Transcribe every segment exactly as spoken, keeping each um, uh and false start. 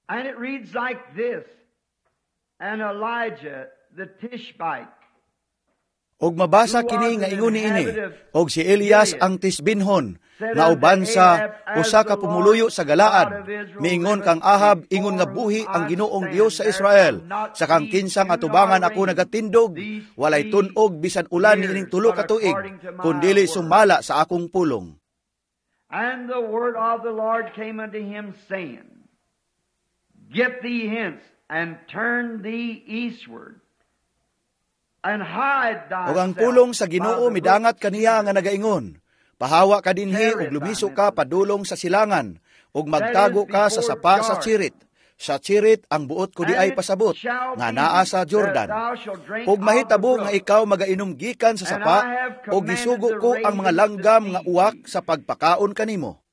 And it reads like this, and Elijah the Tishbite, Og mabasa kini nga ingon niini, og si Elias ang Tisbinhon, nga uban sa usa ka pumuluyo sa Galaad, miingon kang Ahab, ingon nga buhi ang Ginoong Dios sa Israel, sa kang kinsang atubangan ako nagatindog, walay tunog bisan ulan niining tulo ka tuig, kundili sumala sa akong pulong. And the word of the Lord came unto him, saying, Get thee hence, and turn thee eastward, and hide thyself. Og ang pulong sa Ginoo midangat kaniya nga nagaingon, pahawa ka dinhi ug lumiso ka padulong sa silangan, ug magtago ka sa sapa sa Tsirit. Sa Tsirit ang buot ko di ay pasabot, nga naa sa Jordan. Ug mahitabo nga ikaw magainom gikan sa sapa, ug gisugo ko ang mga langgam nga uwak sa pagpakaon kanimo.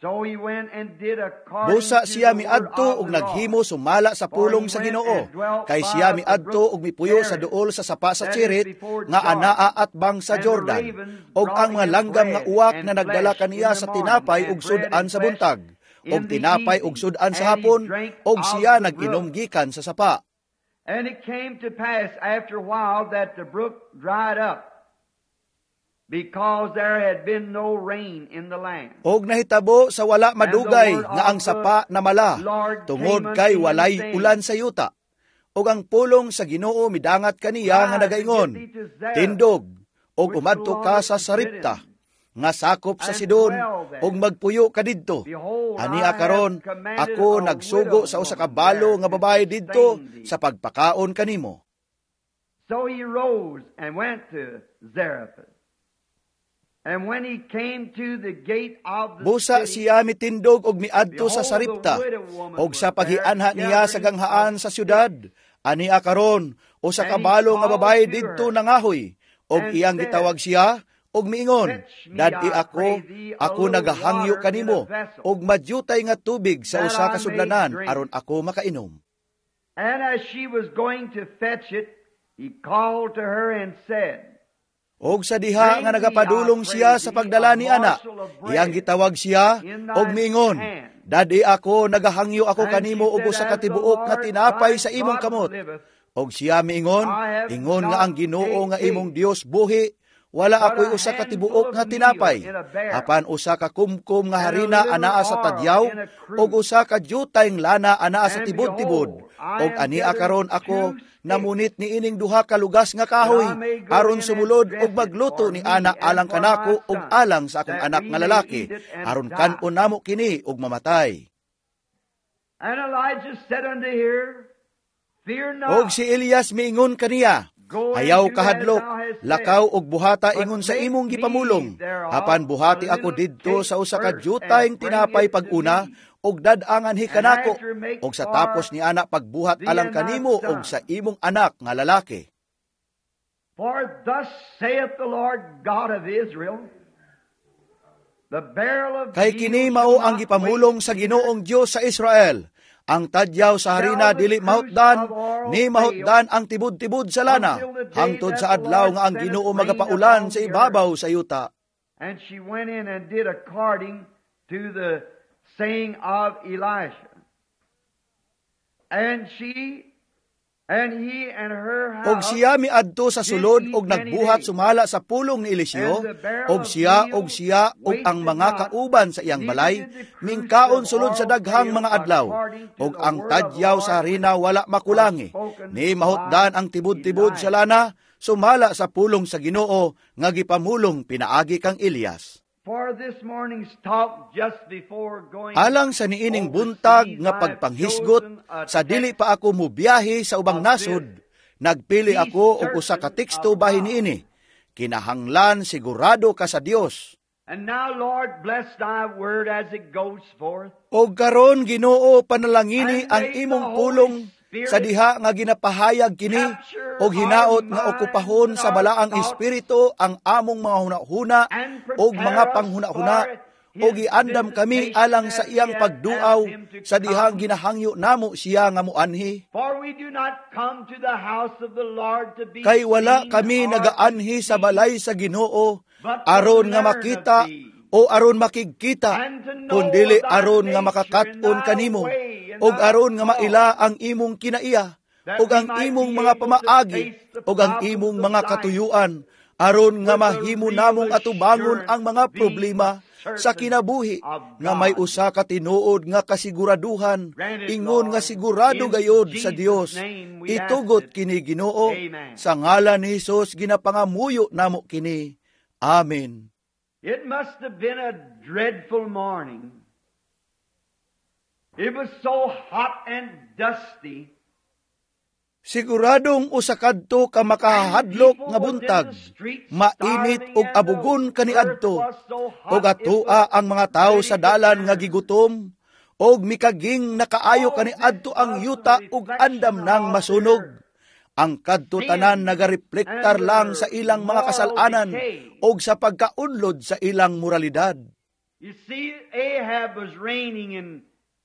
Busa siya miadto ug naghimo sumala sa pulong sa Ginoo, kay siya miadto ug mipuyo sa duol sa sapa sa Tsirit nga anaa at bang sa Jordan, ug ang mga langgam nga uwak na nagdala kaniya sa tinapay ug sudan sa buntag, ug tinapay ug sudan sa hapon, ug siya nag-inom gikan sa sapa. And it came to pass after a while that the brook dried up, because there had been no rain in the land. Og nahitabo sa wala madugay nga ang sapa na mala, tungod kay walay ulan sa yuta. Og ang pulong sa Ginoo midangat kaniya nga nagaingon, tindog, og umadto ka sa Saripta, nga sakop sa Sidon, og magpuyo ka didto. Ani akaron, ako nagsugo sa usa ka balo nga babae didto sa pagpakaon kanimo. So he rose and went to Zarephath. And when he came to the gate of the Busa city, siya mitindog og miadto sa Saripta, og sa paghianha niya sa ganghaan sa syudad, ani akaron, o sa kabalo nga babae didto nangahoy, og iyang gitawag siya, og miingon, Dadi ako, ako nagahangyo kanimo, og madyutay nga tubig sa usa ka sudlanan, aron ako makainom. And as she was going to fetch it, he called to her and said, Og sa diha nga nagapadulong siya sa pagdala ni ana, iyang gitawag siya, og miingon, Dadi ako, nagahangyo ako kanimo og usa ka tibuok nga tinapay sa imong kamot. Og siya miingon, ingon nga ang Ginoo nga imong Dios buhi, wala ako'y usa ka tibuok nga tinapay, apan usa ka kumkum nga harina anaa sa tadyaw, og usa ka jutayng lana anaa sa tibod-tibod, og ani akaron ako, namunit ni ining duha ka lugas nga kahoy, aron sumulod og magluto ni ana alang kanako og alang sa akong anak nga lalaki, aron kan-on namo kini og mamatay. And Elijah said unto her, Fear not. Og si Elias miingon kaniya, ayaw kahadlok, lakaw og buhata ingon sa imong gipamulong, apan buhati ako didto sa usa ka jutayng tinapay pag-una, og dadangan hikanako, og sa tapos ni anak pagbuhat alang kanimo og sa imong anak nga lalaki. For thus saith the Lord God of Israel, the barrel of Kay kini mao ang gipamulong sa Ginoong Dios sa Israel, ang tadyaw sa harina dili mahutdan, ni mahutdan ang tibod-tibod sa lana, hangtod sa adlaw nga ang Ginoo magapaulan sa ibabaw sa yuta. And she went in and did according to the saying of Elisha. And she, and he and her house, Og siya miadto sa sulod og nagbuhat sumala sa pulong ni Eliseo, og siya og siya og ang mga kauban sa iyang balay, mingkaon sulod sa daghang mga adlaw, og ang tadyaw sa harina wala makulangi, ni mahutdan ang tibod-tibod sa lana, sumala sa pulong sa Ginoo, nga gipamulong pinaagi kang Elias. For this morning's talk just before going Alang sa niining buntag nga pagpanghisgot, sa dili pa ako mubiyahe sa ubang nasod, nagpili ako og usa ka teksto bahin niini. Kinahanglan sigurado ka sa Dios. And now, Lord, bless thy word as it goes forth. Og karon Ginoo panalangini ang imong pulong sa diha nga ginapahayag kini, og hinaot nga okupahon sa balaang espiritu ang among mga hunahuna og mga panghunahuna, og iandam kami alang sa iyang pagduaw sa dihang ginahangyo namo siya nga muanhi. Kay wala kami nagaanhi sa balay sa Ginoo aron nga makita o aron makigkita, kundili aron nga makakat-on kanimo, og aron nga maila ang imong kinaiya, og ang imong mga pamaagi, og ang imong mga katuyuan, aron nga mahimo namong atubangon ang mga problema sa kinabuhi, nga may usa ka tinuod nga kasiguraduhan, ingon nga sigurado gayod sa Dios. Itugot kini Ginoo, sa ngalan ni Hesus ginapangamuyo namo kini. Amen. It must have been a dreadful morning. It was so hot and dusty. Siguradong usa kadto ka makahadlok nga buntag, mainit ug abugon kaniadto, ug atua ang mga tawo sa dalan nga gigutom, ug mikaging nakaayo kaniadto ang yuta ug andam nang masunog. Ang kadto tanan nagareflektar lang sa ilang mga kasalanan ug sa pagkaunlod sa ilang moralidad. You see, Ahab was reigning in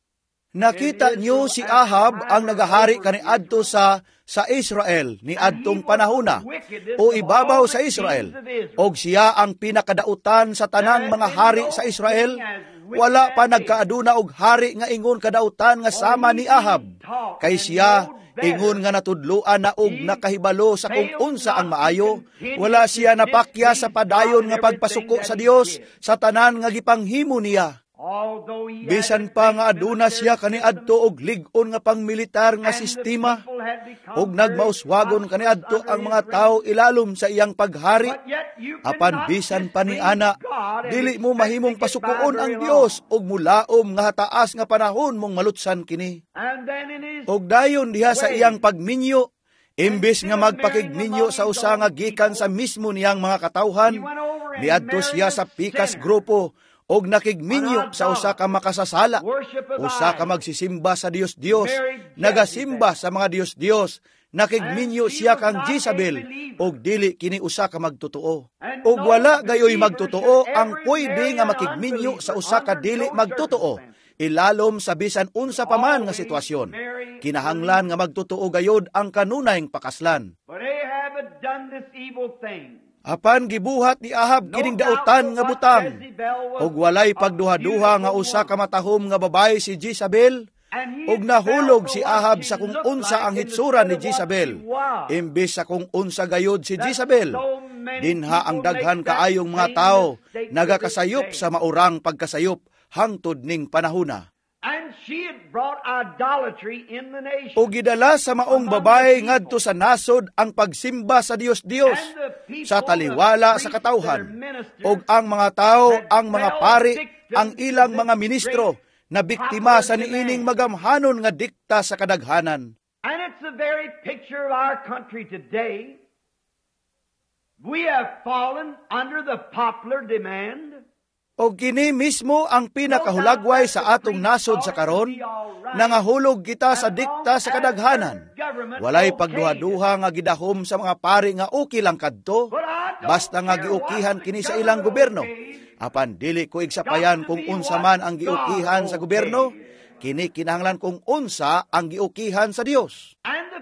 Nakita niyo si Ahab ang nagahari kaniadto sa sa Israel ni adtong panahona o ibabaw sa Israel, og siya ang pinakadautan sa tanang mga hari sa Israel. Wala pa nagkaaduna og hari nga ingon kadautan nga sama ni Ahab, kay siya ingon nga natudloan na og nakahibalo sa kung unsa ang maayo. Wala siya napakya sa padayon nga pagpasuko sa Dios sa tanan nga gipanghimo niya. Bisan pa nga aduna siya kaniadto og lig-on nga pangmilitar nga sistema, og nagmauswagon kaniadto ang mga tao ilalom sa iyang paghari, apan bisan pa ni ana, dili mo mahimong pasukuon ang Dios og mulaom nga hataas nga panahon mong malutsan kini. Og dayon diha sa iyang pagminyo, imbes nga magpakigminyo sa usa nga gikan sa mismo niyang mga katawhan, niadto siya sa pikas grupo og nakigminyo sa usa ka makasasala, usa ka magsisimba sa Dios-Dios, nagasimba sa mga Dios-Dios, nakigminyo siya kang Jezabel, og dili kini usa ka magtotoo. Og wala gayoy magtotoo ang pwede nga makigminyo sa usa ka dili magtotoo, ilalom sa bisan unsa pa man nga sitwasyon. Kinahanglan nga magtotoo gayod ang kanunayng pakaslan. But Ahab had done this evil thing. Apan gibuhat ni Ahab kining dautan nga butang, og walay pagduha-duha nga usa ka matahom nga babae si Jezabel, og nahulog si Ahab sa kung unsa ang hitsura ni Jezabel, imbes sa kung unsa gayod si Jezabel. Dinha ang daghan kaayong mga tao nagakasayop sa maurang pagkasayop hangtod ning panahona. And she had brought idolatry in the nation. O gidala sa maong babae ngadto sa nasod ang pagsimba sa Dios-Dios sa taliwala sa katawhan, og ang mga tao, ang mga pari, ang ilang mga ministro na biktima sa niining magamhanon nga dikta sa kadaghanan. And it's the very picture of our country today. We have fallen under the popular demand. O kini mismo ang pinakahulagway sa atong nasod sa karon, nangahulog kita sa dikta sa kadaghanan. Walay pagduha-duha nga gidahom sa mga pari nga okay lang kadto, basta nga giukihan kini sa ilang gobyerno. Apan dili ko igsapayan kung unsa man ang giukihan sa gobyerno, kini kinahanglan kung unsa ang giukihan sa Dios.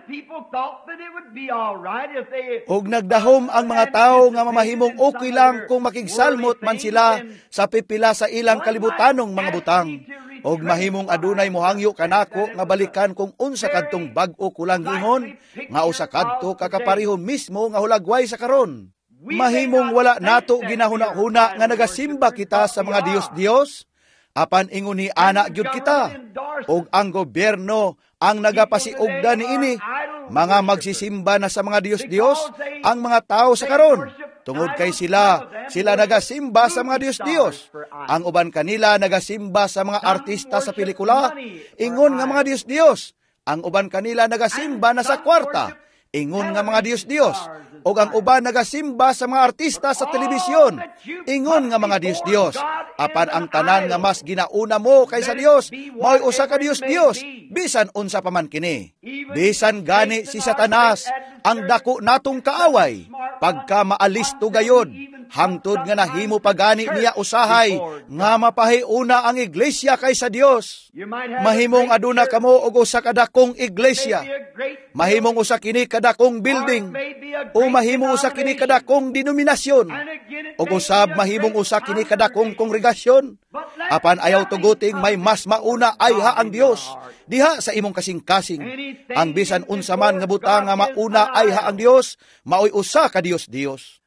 Og nagdahom ang mga tao nga mamahimong okay lang kung makigsalmot man sila sa pipila sa ilang kalibutanong mga butang. Og mahimong adunay mohangyo kanako nga balikan kung unsa kadtong bag-o kulang gingon, nga usa kadto kakapareho mismo nga hulagway sa karon. Mahimong wala nato ginahuna-huna nga nagasimba kita sa mga Dios-Dios, apan ingon ni ana gyud kita, og ang gobyerno ang nagapasiugda niini, mga magsisimba na sa mga Dios-Dios ang mga tao sa karon. Tungod kay sila, sila nagasimba sa mga Dios-Dios. Ang uban kanila nagasimba sa mga artista sa pelikula, ingon nga mga Dios-Dios. Ang uban kanila nagasimba na sa kwarta, ingon nga mga Dios-Dios. O ang uban nagasimba sa mga artista sa telebisyon, ingon nga mga Dios-Dios. Apan ang tanan nga mas ginauna mo kaysa Dios, mao'y usa ka Dios-Dios, bisan unsa pa man kini. Bisan gani si Satanas, ang dako natong kaaway, pagka maalis to gayod, hangtod nga nahimo pagani niya usahay nga mapahiuna ang iglesia kaysa Dios. Mahimong aduna kamo og usa ka dakong iglesia, mahimong usa kini kadakong building, o mahimong usa kini kadakong denominasyon, o usab mahimong usa kini kadakong kongregasyon. Apan ayaw tuguting may mas mauna ayha ang Dios diha sa imong kasing-kasing. Ang bisan unsa man nga butang nga mauna ayha ang Dios, maoy usa ka Dios Dios.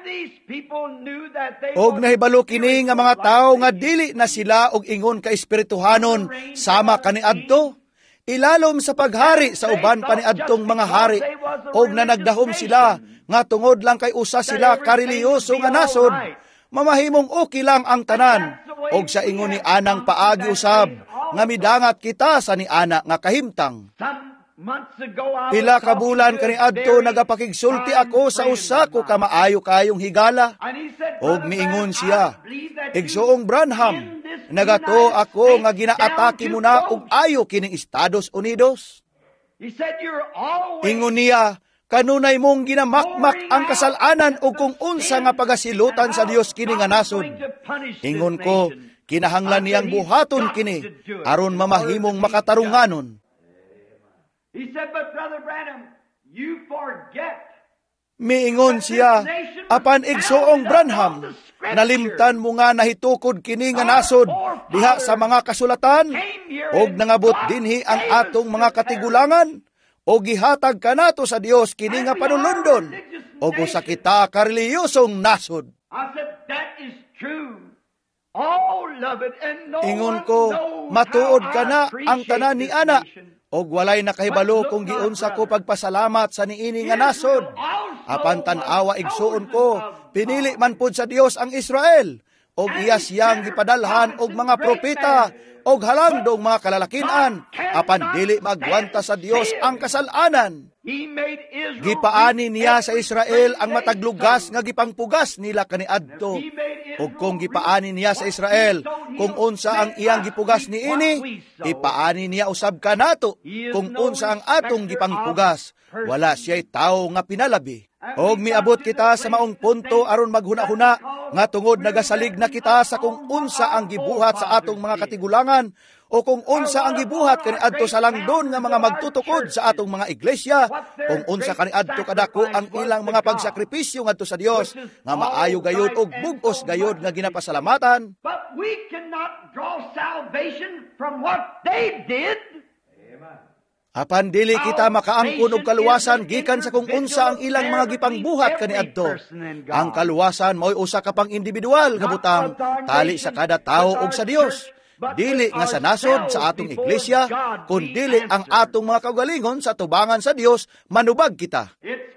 Og nahibalo kini nga mga tawo nga dili na sila og ingon ka espirituhanon sama kaniadto, ilalom sa paghari sa uban pa niadtong mga hari, og nanagdahom sila nga tungod lang kay usa sila kareliyoso nga nasod, mamahimong okay lang ang tanan, og sa ingon ni anang paagi usab nga midangat kita sa ni ana nga kahimtang. Pila ka bulan kaniadto nagapakigsulti ako sa usa ko ka maayo kayong higala, og miingon siya, Igsoong Branham, nagato ako nga ginaatake mo na og ayo kining Estados Unidos. Ingon niya, kanunay mong ginamakmak ang kasalanan o kung unsa nga pagasilutan sa Dios kini nga nasod. Ingon ko, kinahanglan niyang buhaton kini aron mamahimong makatarunganon. He said, but Brother Branham, you forget. Miingon siya, apan Igsoong Branham, nalimtan mo nga nahitukod kini nga nasod diha sa mga kasulatan, og nangabot dinhi ang atong mga katigulangan, og gihatag kanato sa Dios kini nga panulundon, og usa kita kareliyosong nasod. Ingon ko, matuod ka na ang tanan ni ana, og walay nakahibalo kung giunsa ko pagpasalamat sa niini nga nasod. Apan tan-awa igsuon ko, pinili man pud sa Dios ang Israel, og iya siyang gipadalhan og mga propeta, og halangdong mga kalalakinan, apan dili magwanta sa Dios ang kasalanan. Gipaani niya sa Israel ang mataglugas nga gipangpugas nila kaniadto. Og kung gipaani niya sa Israel kung unsa ang iyang gipugas niini, ipaani niya usab kanato kung unsa ang atong gipangpugas. Wala siya'y tao nga pinalabi. Og miabot kita sa maong punto aron maghuna-huna nga tungod nagasalig na kita sa kung unsa ang gibuhat sa atong mga katigulangan, o kung unsa ang gibuhat kaniadto sa langdon nga mga magtutukod sa atong mga iglesia, kung unsa kaniadto kadako ang ilang mga pagsakripisyo ngadto sa Dios nga maayo gayud og bug-os gayud nga ginapasalamatan. But we cannot draw salvation from what they did. Apan dili kita makaangkon og kaluwasan gikan sa kung unsa ang ilang mga gipangbuhat kaniadto. Ang kaluwasan mao'y usa ka pang individual nga butang tali sa kada tawo ug sa Dios. Dili nga sa nasod sa atong iglesia, kundili ang atong mga kaugalingon sa tubangan sa Dios, manubag kita.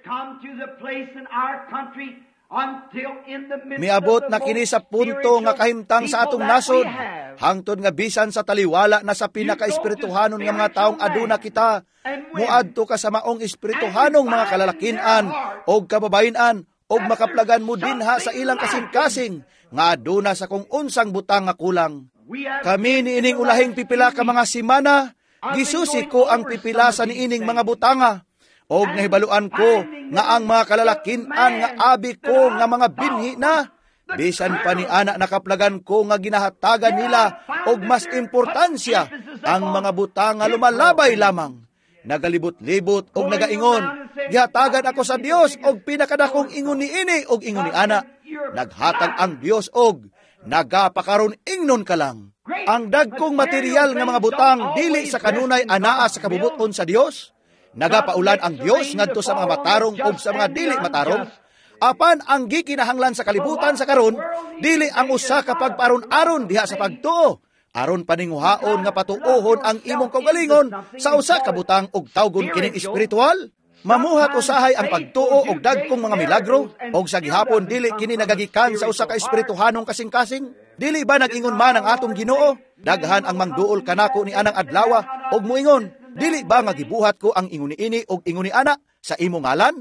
Miabot na kini sa punto nga kahimtang sa atong nasod, hangtod nga bisan sa taliwala na sa pinaka-espirituhanon nga mga taong aduna kita, muadto ka sa maong espirituhanong mga kalalakinan og kababayin-an, og makaplagan mo dinha sa ilang kasing-kasing nga aduna sa kung unsang butang nga kulang. Kami niining ulahing pipila ka mga simana, gisusi ko ang pipila sa niining mga butanga, og nahibaluan ko nga ang mga kalalakinan nga abi ko nga mga binhi na, bisan pa ni ana nakaplagan ko nga ginahatagan nila og mas importansya ang mga butanga lumalabay lamang. Nagalibot-libot og nagaingon, gihatagan ako sa Dios og pinakadakong ingon niini og ingon ni ana. Naghatag ang Dios og nagapakaron ingnon ka lang. Ang dagkong material nga mga butang dili sa kanunay anaa sa kabubuton sa Dios. Nagapaulan ang Dios ngadto sa mga matarong ug sa mga dili matarong. Apan ang gikinahanglan sa kalibutan sa karon dili ang usa ka pagparon-aron diha sa pagtuo, aron paninguhaon nga patuohon ang imong kaugalingon sa usa ka butang ug tawgon kining espiritual. Mamuhat usahay ang pagtuo og dagkong mga milagro, og sa gihapon dili kini nagagikan sa usa ka espirituhanong kasing-kasing. Dili ba nag-ingon man ang atong Ginoo, daghan ang mangduol kanako ni anang adlawa, og muingon, dili ba nga gibuhat ko ang ingon niini og ingon ni ana sa imong ngalan?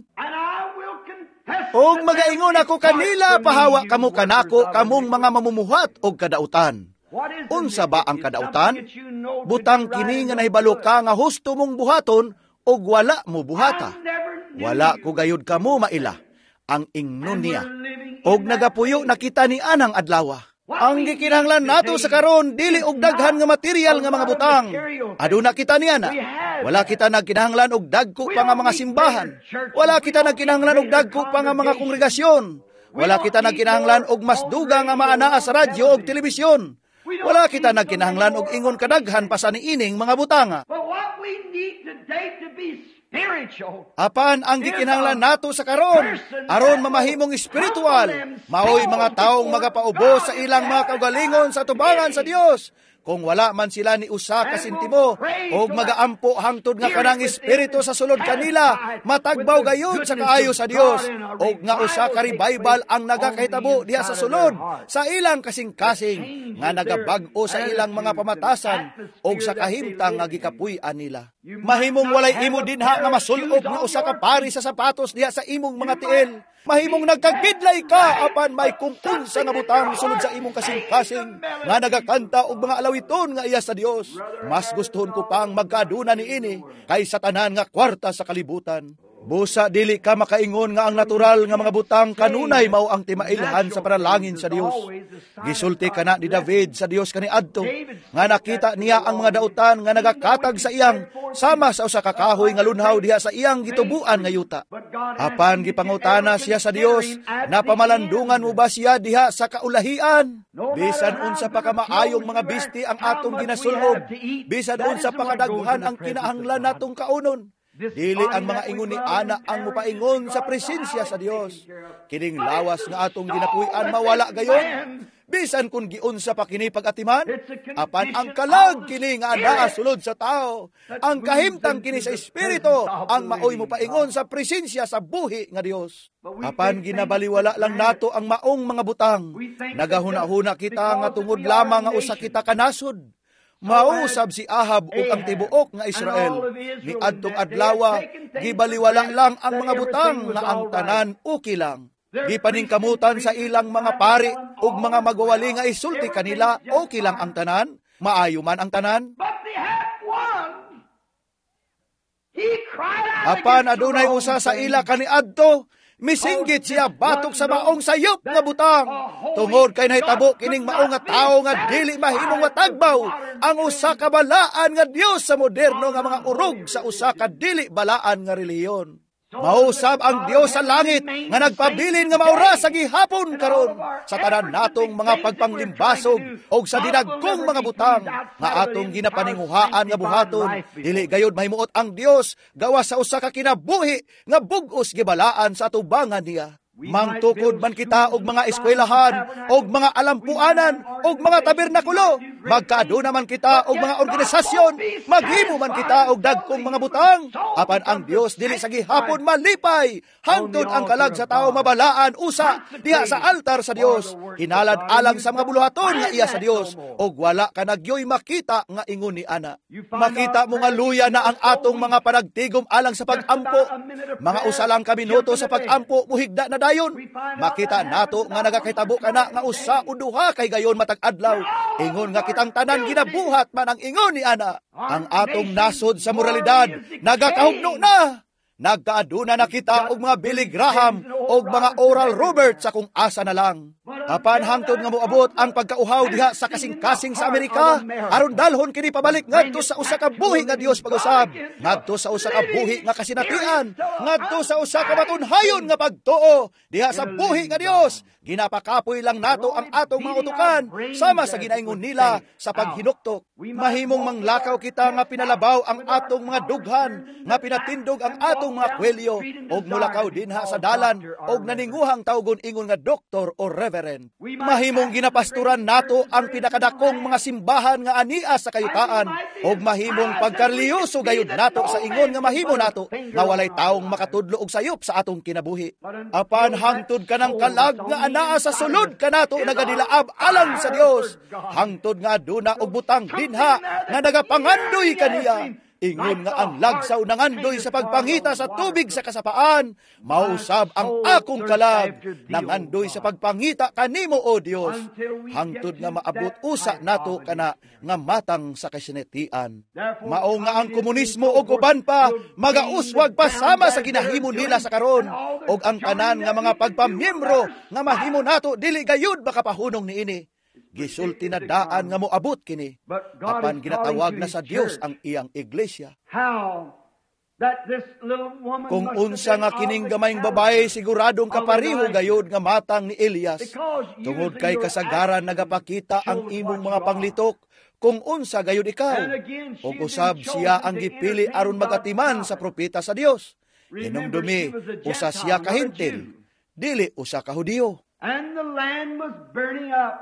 Og magaingon ako kanila, pahawa kamo kanako kamong mga mamumuhat og kadautan. Unsa ba ang kadautan? Butang kini nga nahibalo ka nga husto mong buhaton og wala mo buhata. Wala ko gayud kamo maila. Ang ingnon niya, og nagapuyo na kita ni anang adlaw. Ang gikinahanglan nato sa karon dili og daghan nga material nga mga butang. Aduna kita niya na. Wala kita nagkinahanglan og dagko pa nga mga simbahan. Wala kita nagkinahanglan og dagko pa nga mga kongregasyon. Wala kita nagkinahanglan og mas duga nga maanaa sa radyo og telebisyon. Wala kita nagkinahanglan og ingon kadaghan pa sa niining mga butanga. Apan ang gikinahanglan nato sa karon aron mamahimong espiritual, maoy mga taong magapaubos sa ilang mga kaugalingon sa tubangan sa Dios. Kung wala man sila ni usa ka sentimo og magaampo hangtod nga kanang espiritu sa sulod kanila, matagbaw gayud sa kaayo sa Dios og nga usa ka revival ang nagakahitabo diha sa sulod sa ilang kasing-kasing nga nagabag-o sa ilang mga pamatasan og sa kahimtang nga gikapuy-an nila. Mahimong walay imo dinha nga masulob nga usa ka pari sa sapatos diha sa imong mga tiil. Mahimong nagkagidlay ka apan may kumpunsa nga butang sulod sa imong kasing-kasing nga nagakanta og mga alawiton nga iya sa Dios. Mas gustuhon ko pang magkaaduna niini kaysa tanan nga kwarta sa kalibutan. Busa dili ka makaingon nga ang natural nga mga butang kanunay mao ang timailhan sa panalangin sa Dios. Gisulti kana ni David sa Dios kaniadto nga nakita niya ang mga dautan nga nagakatag sa iyang sama sa usa ka kahoy nga lunhaw diha sa iyang gitubuan nga yuta. Apan gipangutana siya sa Dios, napamalandungan mo ba siya diha sa kaulahian? Bisan unsa pa ka maayong mga bisti ang atong ginasulod, bisan unsa pa kadaghan ang kinahanglan natong kaunon. Dili ang mga ingon ni ana ang mupaingon sa presensya sa Dios. Kining lawas nga atong ginapuy-an mawala gayon. Bisan kung giunsa pa kini pag-atiman, apan ang kalag kini nga anaa sulod sa tao. Ang kahimtang kini sa espiritu, ang maoy mupaingon sa presensya sa buhi nga Dios. Apan ginabaliwala lang nato ang maong mga butang. Nagahuna-huna kita nga tungod lamang nga usa kita kanasod. Mausab si Ahab ug ang tibuok nga Israel. Ni adtong adlaw gibaliwala lang ang mga butang nga ang tanan okay lang. Gipaningkamutan sa ilang mga pari ug mga magwawali nga isulti kanila okay lang ang tanan, maayo man ang tanan. Apan adunay usa sa ila kaniadto, misinggit siya batok sa maong sayop nga butang. Tungod kay nahitabo kining maong nga tawo nga dili mahimong matagbaw ang usa ka balaan nga Dios sa moderno nga mga urog sa usa ka dili balaan nga relihiyon. Mausab ang Dios sa langit nga nagpabilin nga maura sa gihapon karon sa tanan natong mga pagpanglimbasog og sa dinagkong mga butang nga atong ginapaninguhaan nga buhaton. Dili gayud mahimuot ang Dios gawas sa usa ka kinabuhi nga bug-os gibalaan sa atubangan niya. Mangtukod man kita og mga eskwelahan, og mga alampuanan, og mga tabernakulo. Magkaaduna man kita og mga organisasyon, maghimo man kita og dagkong mga butang. Apan ang Dios dili sa gihapon malipay, hangtod ang kalag sa tao mabalaan usa diha sa altar sa Dios. Hinalad alang sa mga buluhaton nga iya sa Dios, og wala ka nagyoy makita nga ingon ni ana. Makita mo nga luya na ang atong mga panagtigom alang sa pag-ampo. Mga usa lang ka minuto sa pag-ampo muhigda na dayon. Makita nato nga nagakahitabo kana nga usa o duha kay gayon matag adlaw. Ingon nga kitang tanan ginabuhat man ang ingon ni ana. Ang atong nasod sa moralidad nagakahugno na. Nagkaaduna na kita og mga Billy Graham og mga Oral Roberts sa kung asa na lang. Apan hangtod nga moabot ang pagkauhaw diha sa kasing-kasing sa Amerika, aron dalhon kini pabalik ngadto sa usa ka buhi nga Dios pag-usab, ngadto sa usa ka buhi nga kasinatian, ngadto sa usa ka matunhayon nga pagtuo diha sa buhi nga Dios. Ginapakapoy lang nato ang atong mga utukan sama sa ginaingon nila sa paghinuktok. Mahimong manglakaw kita nga pinalabaw ang atong mga dughan, nga pinatindog ang atong mga kwelyo, og mulakaw dinha sa dalan, og naninguhang tawgon ingon nga doktor o reverend. Mahimong ginapasturan nato ang pinakadakong mga simbahan nga ania sa kayutaan, og mahimong pagkareliyoso gayud nato sa ingon nga mahimo nato, nga walay taong makatudlo og sayop sa atong kinabuhi. Apan hangtod kanang kalag nga anaa sa sulod kanato nagadilaab alang sa Dios, hangtod nga aduna og butang dinha nga nagapangandoy kaniya. Ingon nga ang lagsaw nangandoy sa pagpangita sa tubig sa kasapaan, mausab ang akong kalag, nangandoy sa pagpangita kanimo, O Dios, hangtod nga maabot usa nato kana nga matang sa kasinetian. Mao nga ang komunismo o uban pa, magauswag pasama sa ginahimo nila sa karon, og ang tanan nga mga pagpamiyembro nga mahimo nato dili gayud makapahunong niini. Gisulti na daan nga moabot kini, apan ginatawag na sa Dios ang iyang iglesia. Kung unsa nga kining gamayng babae siguradong kapariho gayud nga matang ni Elias, tungod kay kasagaran nagapakita ang imong mga panglitok, kung unsa gayud ikaw, ug usab siya ang gipili aron magatiman sa propeta sa Dios. Hinumdumi, usa siya kahintil, dili usa ka Hudiyo. And the land was burning up.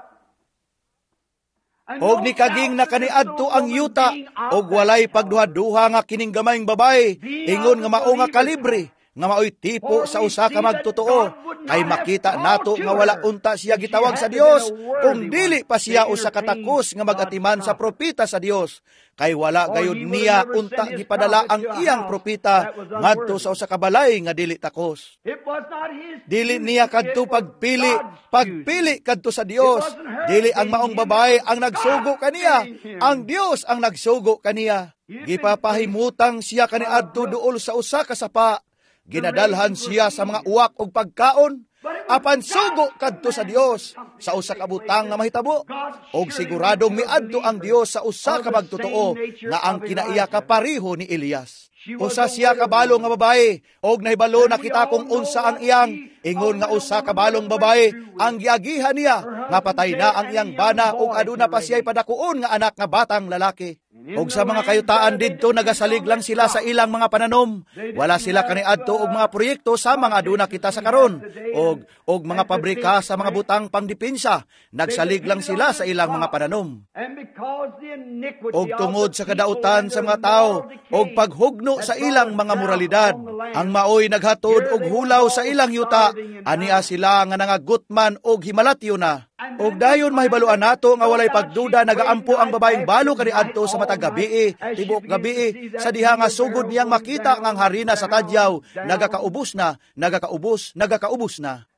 Og ni kaging nakaniadto ang yuta, og walay pagduha-duha nga kining gamayng babae, ingon nga mao nga kalibre, nga maoy tipo sa usa ka magtotoo, kay makita nato nga wala unta siya gitawag sa Dios, kung dili pa siya usa ka takos nga magatiman sa propeta sa Dios, kay wala gayud niya unta gipadala ang iyang propeta ngadto sa usa ka balay nga dili takos. Dili niya kadto pagpili, pagpili kadto sa Dios. Dili ang maong babae ang nagsugo kaniya, ang Dios ang nagsugo kaniya. Gipapahimutang siya kaniadto duol sa usa ka sapa. Ginadalhan siya sa mga uwak og pagkaon, apan sugo kadto sa Dios sa usa ka butang nga mahitabo, og siguradong miadto ang Dios sa usa ka magtotoo nga ang kinaiya kapariho ni Elias. Usa siya kabalo nga babae, og nahibalo na kita kung unsa ang iyang ingon nga usa kabalong babae ang giagihan niya nga patay na ang iyang bana ug aduna pa siya'y padakuon nga anak nga batang lalaki. Og sa mga kayutaan didto nagasalig lang sila sa ilang mga pananom. Wala sila kaniadto og mga proyekto sa mga aduna kita sa karon, og og mga pabrika sa mga butang pangdepensa. Nagsalig lang sila sa ilang mga pananom. Og tungod sa kadautan sa mga tao og paghugno sa ilang mga moralidad, ang maoy naghatod og hulaw sa ilang yuta, ania sila nga nangagutman og himalatyo na. Og dayon mahibaluan nato nga walay pagduda nagaampo ang babaeng balo kaniadto sa matag gabii, tibok gabii, sa diha nga sugod niyang makita nga ang harina sa tadyaw, nagakaubos na, nagakaubos, nagakaubos na.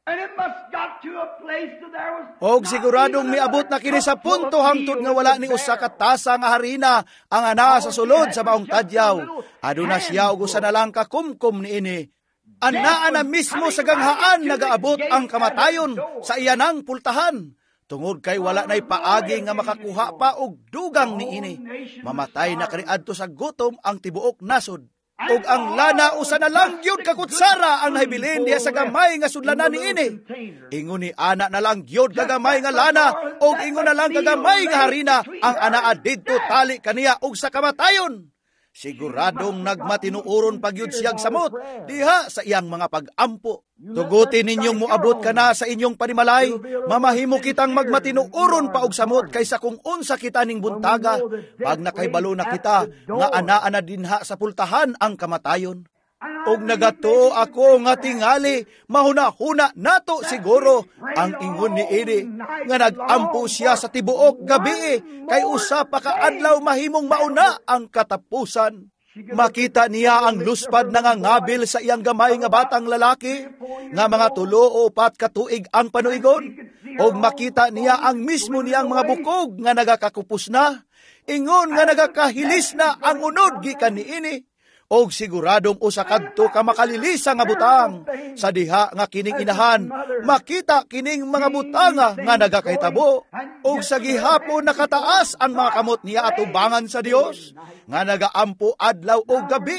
Og siguradong miabot na kini sa punto hangtod nga wala ni usa ka tasa nga harina ang ana sa sulod sa maong tadyaw. Aduna siya og usa na lang ka kumkum niini. Anaa na mismo sa ganghaan nagaabot ang kamatayon sa iyanang pultahan. Tungod kay wala na'y paagi nga makakuha pa og dugang niini. Mamatay na kaniadto sa gutom ang tibuok nasod. Og ang lana usa na lang gyud kakutsara ang nahibilin diha sa gamay nga sudlanan niini. Ingon ni ana na lang gyud kagamay nga lana og ingon na lang kagamay nga harina ang anaa didto tali kaniya og sa kamatayon. Siguradong nagmatinuuron pagyud siyag samot diha sa iyang mga pag-ampo. Tugutin ninyong muabot ka na sa inyong panimalay, mamahimo kitang magmatinuuron pa og samot kaysa kung unsa kita ning buntaga, pag nakaibalo na kita nga anaa na dinha sa pultahan ang kamatayon. Og nagato ako nga tingali, mahuna-huna nato siguro ang ingon ni Edi, nga nagampo siya sa tibuok gabi, kay usa pa ka adlaw mahimong mauna ang katapusan. Makita niya ang luspad na ngabil sa iyang gamay nga batang lalaki, nga mga tulo o upat katuig ang panuigon, og makita niya ang mismo niyang mga bukog nga nagakakupos na, ingon nga nagakahilis na ang unod gikan niini. Og siguradong usa kadto ka makalilisa nga butang sa diha nga kining inahan, makita kining mga butanga nga nagakahitabo, og sa gihapon nakataas ang mga kamot niya atubangan sa Dios nga nagaampo adlaw o gabi.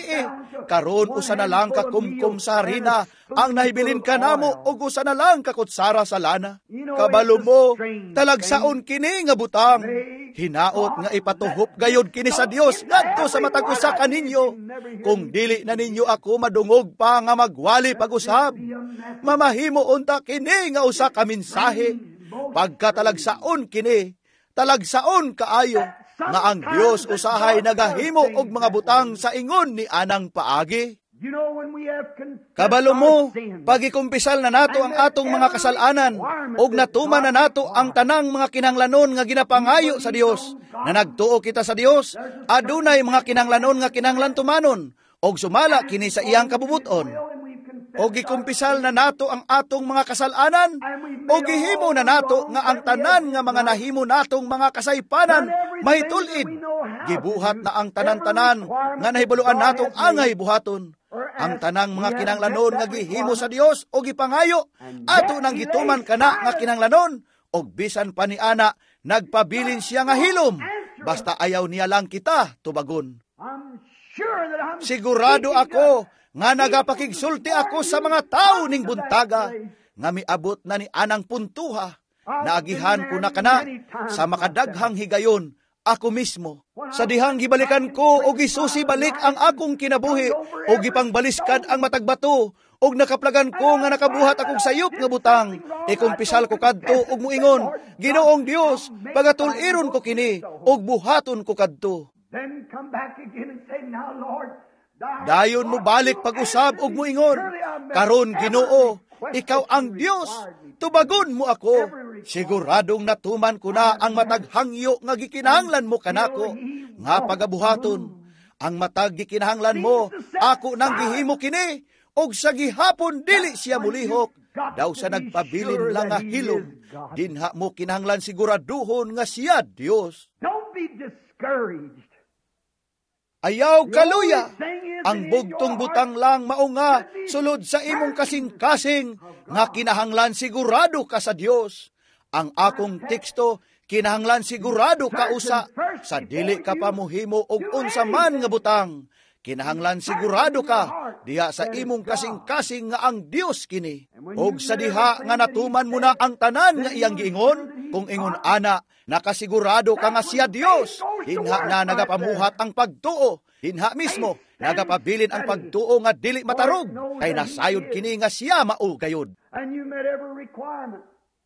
Karon usa na lang ka kumkum sa harina ang nahibilin kanamo, og usa na lang ka kutsara sa lana. Kabalo mo, talagsaon kini nga butang, hinaot nga ipatuhop gayud kini sa Dios ngadto sa matag usa kaninyo. Kung dili na ninyo ako madungog pa nga magwali pag-usab, mamahimo unta kini nga usa ka mensahe. Pagkatalagsaon kini, talagsaon kaayo nga ang Dios usahay nagahimo og mga butang sa ingon ni anang paagi. You know, when we have confessed Kabalo mo, our sins, pagikumpisal na nato ang atong mga kasalanan, og natuman na nato ang tanang mga kinahanglanon nga ginapangayo sa Dios, na nagtuo kita sa Dios, adunay mga kinahanglanon nga kinahanglan tumanon, og sumala kini sa iyang kabubuton. Og gikumpisal na nato ang atong mga kasalanan, og gihimo na nato nga ang tanan nga mga nahimo natong mga kasaypanan mahitulid. Gibuhat na ang tanan-tanan nga nahibuluan natong angay buhaton. Ang tanang mga kinahanglanon nga gihimo sa Dios og gipangayo, ato nang gituman kana nga kinahanglanon, og bisan pa ni ana nagpabilin siya nga hilom, basta ayaw niya lang kita tubagon. Sigurado ako nga nagapakigsulti ako sa mga tao ning buntaga, nga miabot na ni anang puntuha, naagihan ko na kana sa makadaghang higayon ako mismo. Sa dihang gibalikan ko o gisusi balik ang akong kinabuhi o gipangbaliskad ang matagbato og nakaplagan ko nga nakabuhat akong sayop nga butang, ikumpisal ko kadto og muingon, Ginoong Dios, pagatuliron ko kini og buhaton ko kadto. Then come back again and say, now Lord, dayon mo balik pag-usab og muingon, karon Ginoo, ikaw ang Dios, tubagon mo ako. Siguradong natuman ko na ang matag hangyo nga gikinahanglan mo kanako, nga pagabuhaton. Ang matag gikinahanglan mo, ako nang gihimo kini, og sa gihapon dili siya mulihok. Daw sa nagpabilin lang nga hilom, dinha mo kinahanglan siguraduhon nga siya Dios. don't be discouraged. Ayaw kaluya, ang bugtong butang lang mao nga sulod sa imong kasing-kasing nga kinahanglan sigurado ka sa Dios. Ang akong teksto kinahanglan sigurado ka usa sa dili ka pamuhimo og unsa man nga butang. Kinahanglan sigurado ka diha sa imong kasing-kasing nga ang Dios kini. Og sa diha nga natuman mo na ang tanan nga iyang giingon, kung ingon ana, nakasigurado ka nga siya Dios. Dinha na nagapamuhat ang pagtuo. Dinha mismo nagapabilin ang pagtuo nga dili matarog. Kay nasayod kini nga siya mao gayud. And you met every requirement.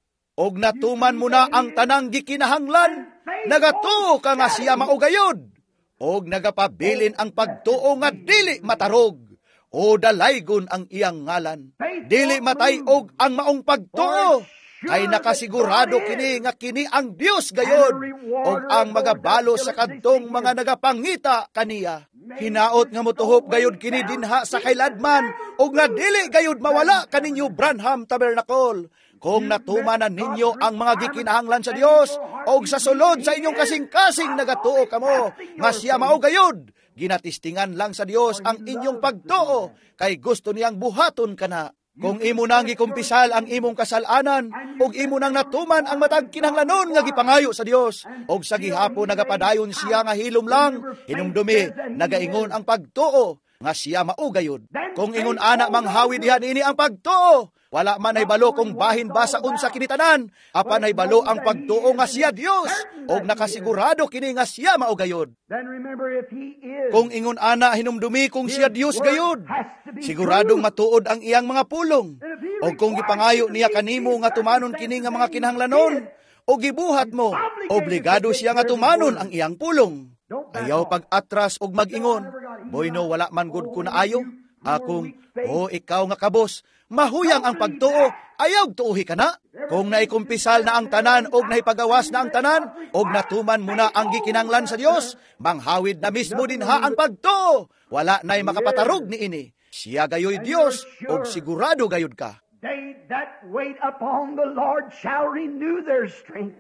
Og natuman mo na ang tanang gikinahanglan, nagatuo ka nga siya mao gayud. Og nagapabilin ang pagtuo nga dili matarog, o dalaygon ang iyang ngalan. Dili matayog ang maong pagtuo, kay nakasigurado kini nga kini ang Dios gayod, og ang magabalo sa kadtong mga nagapangita kaniya. Hinaot nga motuhop gayod kini dinha sa kailadman, og nga dili gayod mawala kaninyo Branham Tabernacle. Kung natumanan ninyo ang mga gikinahanglan sa Dios, og sa sulod sa inyong kasing-kasing nagatuo kamo, nga siya mao gayud, ginatistingan lang sa Dios ang inyong pagtuo, kay gusto niyang buhaton kana. Kung imo nang gikumpisal ang imong kasalanan, og imo nang natuman ang matag kinahanglanon nga gipangayo sa Dios, og sa gihapon nagapadayon siya nga hilom lang, hinumdumi, nagaingon ang pagtuo, nga siya mao gayud. Kung ingon ana manghawi diha niini ang pagtuo, wala man ay balo kung bahin ba sa unsa kinitanan, apan ay balo ang pagtuo nga siya Dios, og nakasigurado kini nga siya mao gayud. Then remember, if he is, Kung ingon ana hinumdumi kung siya Dios gayud, siguradong matuod ang iyang mga pulong. Og kung gipangayo niya kanimo nga tumanon kini nga mga kinahanglanon, o gibuhat mo, obligado siya nga tumanon ang iyang pulong. Ayaw pag-atras og mag-ingon, boy no, wala man gud ko na ayo. Akong, o ikaw nga kabos, mahuyang ang pagtuo, ayaw tuuhi ka na. Kung naikumpisal na ang tanan, og naipagawas na ang tanan, og natuman mo na ang gikinanglan sa Dios, manghawid na mismo dinha ang pagtuo. Wala na'y makapatarog ni ini. Siya gayoy Dios, og sigurado gayod ka. they that wait upon the Lord shall renew their strength.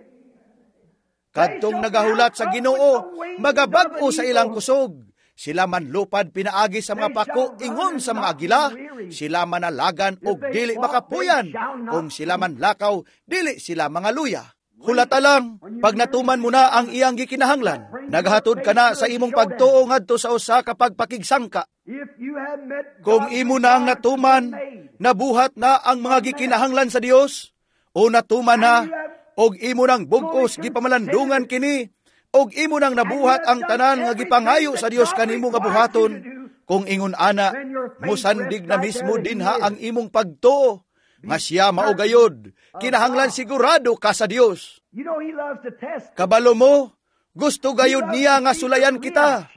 Kadtong nagahulat sa Ginoo, magabag-o sa ilang kusog. Sila man lupad pinaagi sa mga pako, ingon sa mga agila. Sila manalagan og dili makapuyan. Kung sila man lakaw, dili sila mga luya. Hulata lang, pag natuman mo na ang iyang gikinahanglan, naghatod ka na sa imong pagtuo ngadto sa usa ka pagpakigsangka. If you have met Kung God imo na ang natuman, nabuhat na ang mga gikinahanglan sa Dios, o natuman na, og imo nang bugos gipamalandungan kini, og imo nang nabuhat ang tanan nga gipangayo sa Dios kanimo nga buhaton, kung ingon ana, musandig na mismo dinha ang imong pagtuo, nga siya mao gayod, kinahanglan sigurado ka sa Dios. You know, he loves to test. Kabalo mo, gusto gayod niya nga sulayan kita.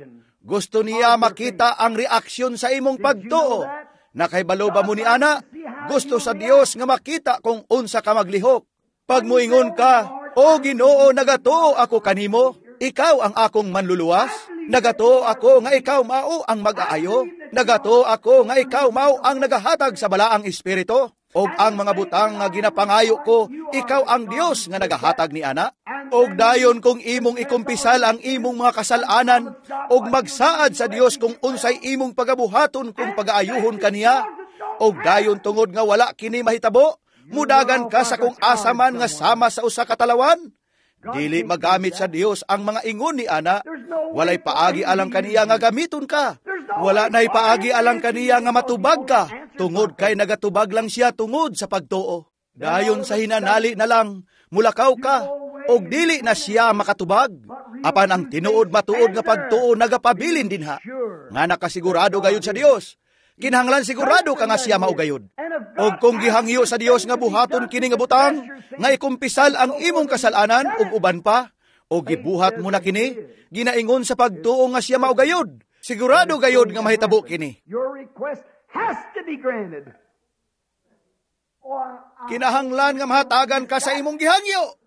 Gusto niya makita ang reaksyon sa imong pagtuo. Nakahibalo ba mo ni ana? Gusto sa Dios nga makita kung unsa ka maglihok. Pag muingon ka, O Ginoo, nagatuo ako kanimo, ikaw ang akong manluluwas. Nagatuo ako nga ikaw mao ang mag-aayo. Nagatuo ako nga ikaw mao ang nagahatag sa balaang espiritu. Og ang mga butang nga ginapangayo ko, ikaw ang Dios nga nagahatag ni ana. Og dayon kung imong ikumpisal ang imong mga kasalanan, og magsaad sa Dios kung unsay imong pagabuhaton kung pagaayuhon kaniya. Og dayon tungod nga wala kini mahitabo, mudagan ka sa kung asaman nga sama sa usa ka talawan. Dili magamit sa Dios ang mga ingon ni ana. Walay paagi alang kaniya nga gamiton ka. Wala na'y paagi alang kaniya nga matubag ka, tungod kay nagatubag lang siya tungod sa pagtuo. Dayon sa hinanali na lang, mulakaw ka, og dili na siya makatubag. Apan ang tinuod matuod nga pagtuo nagapabilin dinha. Nga nakasigurado gayud sa Dios. Kinahanglan sigurado ka nga siya maugayod. Og kung gihangyo sa Dios nga buhaton kini nga butang, nga ikumpisal ang imong kasalanan ug uban pa, o gibuhat mo na kini, ginaingon sa pagtuo nga siya maugayod. Sigurado gayod nga mahitabo kini. Kinahanglan nga mahatagan ka sa imong gihangyo.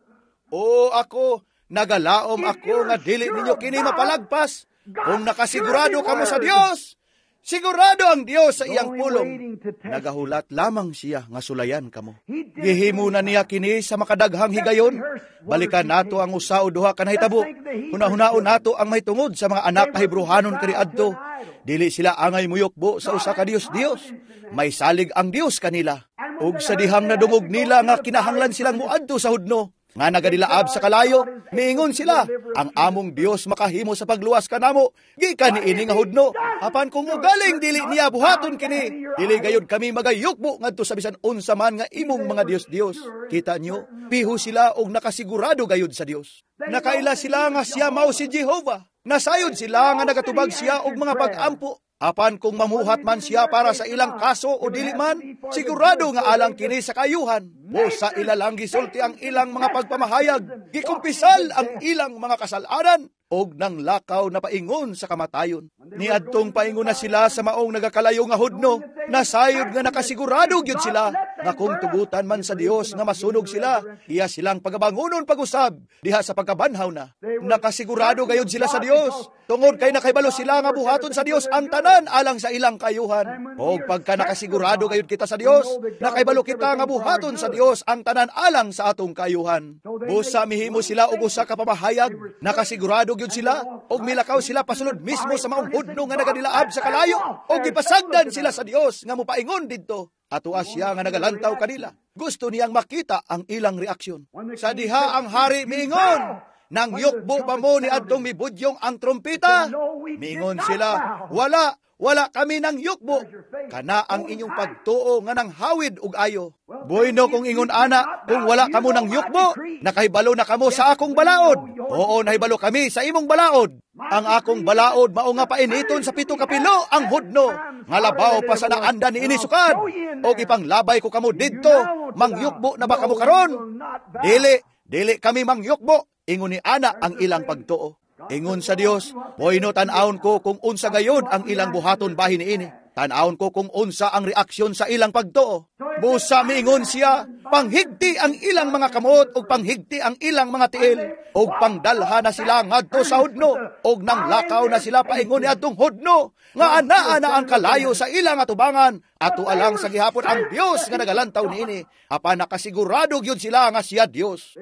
O ako, nagalaom ako nga dili ninyo kini mapalagpas. Kung nakasigurado kamo sa Dios, sigurado ang Dios sa iyang pulong. Nagahulat lamang siya nga sulayan kamo. Gihimo na niya kini sa makadaghang higayon. Balikan nato ang usa o duha ka nahitabo. Hunahunaon nato ang mahitungod sa mga anak na Hebrehanon kaniadto. Dili sila angay muyokbo sa usa ka Dios-Dios. May salig ang Dios kanila. Ug sa dihang nadungog nila nga kinahanglan silang muadto sa hudno, nga nagadilaab sa kalayo, miingon sila, ang among Dios makahimo sa pagluwas kanamo, gikan ni ini nga hudno. Apan kung mugaling dili niya buhaton kini, dili gayud kami magayukbo ngadto sa bisan unsa man nga imong mga Dios-Dios. Kita nyo, piho sila og nakasigurado gayud sa Dios. Nakaila sila nga siya mao si Jehovah. Nasayod sila nga nagatubag siya og mga pag-ampo. Apan kung mamuhat man siya para sa ilang kaso o dili man, sigurado nga alang kini sa kayuhan. O sa ilalang gisulti ang ilang mga pagpamahayag, gikumpisal ang ilang mga kasalanan, og nang lakaw na paingon sa kamatayon. Niadtong paingon na sila sa maong nagakalayo nga hudno, nasayod nga nakasigurado gyud sila, nga kung tugutan man sa Dios nga masunog sila, iya silang pagabangunon pag-usab, diha sa pagkabanhaw na. Nakasigurado gayud sila sa Dios, tungod kay nakaibalo sila nga buhaton sa Dios ang tanan alang sa ilang kayuhan. Og pagka nakasigurado gayud kita sa Dios, nakaibalo kita nga buhaton sa Dios ang tanan alang sa atong kayuhan. Busa mihimo sila og usa ka pamahayag, nakasigurado gyud sila, og milakaw sila pasulod mismo sa maong hudno nga nagadilaab sa kalayo, og gipasagdan sila sa Dios nga mopaingon didto. Ato asya nga nagalantaw kanila. Gusto niyang makita ang ilang reaksyon. Sa diha ang hari miingon, nang yukbo pa mo ni adtong mibudyong ang trompeta? Miingon sila, wala, wala kami nang yukbo. Kana ang inyong pagtuo nga nang hawid ug ayo. Bueno kung ingon ana, kung wala kamo nang yukbo, nakahibalo na kamo sa akong balaod. Oo, nahibalo kami sa imong balaod. Ang akong balaod mao nga painiton sa pito kapilo ang hudno. Nga labaw pa sa naanda ni inisukad. O ipanglabay ko kamo didto, mangyukbo na ba kamo karon? Dili, dili kami mangyukbo. Ingon ni ana ang ilang pagtuo. Ingon sa Dios, bueno tan-awon ko kung unsa gayod ang ilang buhaton bahin niini. Tan-awon ko kung unsa ang reaksyon sa ilang pagtuo. Busa miingon siya, panghigti ang ilang mga kamot ug panghigti ang ilang mga tiil, ug pangdalha na sila ngadto sa hudno, ug nang lakaw na sila paingon niadtong hudno, nga anaa na ang kalayo sa ilang atubangan, ato alang sa gihapon ang Dios nga nagalantaw niini, apan nakasigurado gyud sila nga siya Dios.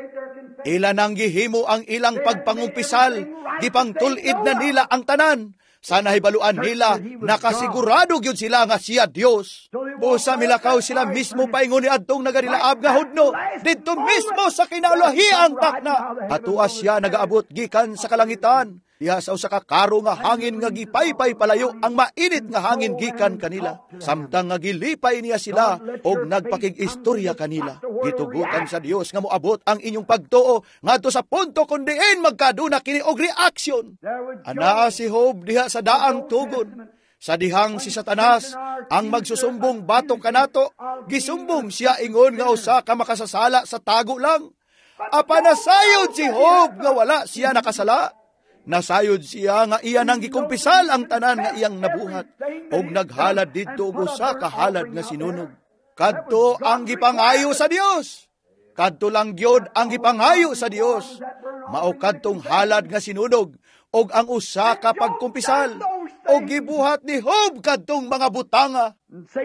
Ila nang gihimo ang ilang pagpangumpisal, gipangtulid na nila ang tanan. Sana hibaluan nila, nakasigurado gyud sila nga siya Dios. Busa milakaw sila mismo paingon ni adtong nagadilaab nga hudno, didto mismo sa kinalahiang takna. Atua siya nagaabot gikan sa kalangitan. Diha sa usa ka karo nga hangin nga gipaypay palayo ang mainit nga hangin gikan kanila. Samtang nga gilipay niya sila og nagpakig-istorya kanila. Gitugutan sa Dios nga moabot ang inyong pagtuo ngadto sa punto kun diin magkaduna kini og reaksyon. Anaa si Job diha sa daang tugon. Sa dihang si Satanas ang magsusumbong batok kanato, gisumbong siya ingon nga usa ka makasasala sa tago lang. Apanasayod si Job nga wala siya nakasala. Nasayod siya nga iya nang gikumpisal ang tanan nga iyang nabuhat og naghalad didto og usa ka halad nga sinunog. Kadto ang gipangayo sa Dios. Kadto lang gyud ang gipangayo sa Dios. Mao kadtong halad nga sinunog og ang usa ka pagkumpisal og gibuhat ni Job kadtong mga butanga.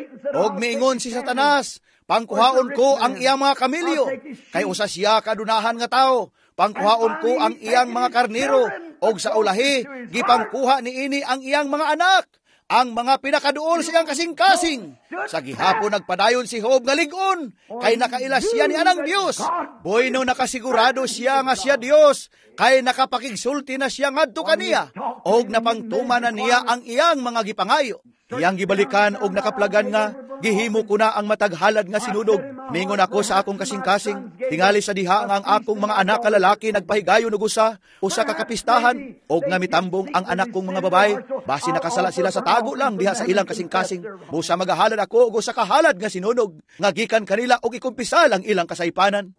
Og miingon si Satanas, pangkuhaon ko ang iyang mga kamilyo, kay usa siya kadunahan nga tao. Pangkuhaon ko ang iyang mga karniro, og sa ulahi, gipangkuha ni ini ang iyang mga anak, ang mga pinakaduol siyang kasing-kasing. Sa gihapon nagpadayon si Job nga lig-on, kay nakailas siya ni anang Dios. Boyno nakasigurado siya nga siya Dios, kay nakapakigsulti na siya ngadto kaniya, og napangtuman na niya ang iyang mga gipangayo. Iyang gibalikan og nakaplagan nga, gihimo ko na ang mataghalad nga sinunog. Mingon ako sa akong kasing-kasing, tingali sa diha nga ang akong mga anak ka lalaki nagpahigayon og usa, usa ka kapistahan, og nga mitambong ang anak kong mga babae, basi nakasala sila sa tago lang diha sa ilang kasing-kasing. Busa magahalad ako og usa ka halad nga sinunog, nga gikan kanila og ikumpisal ang ilang kasaypanan.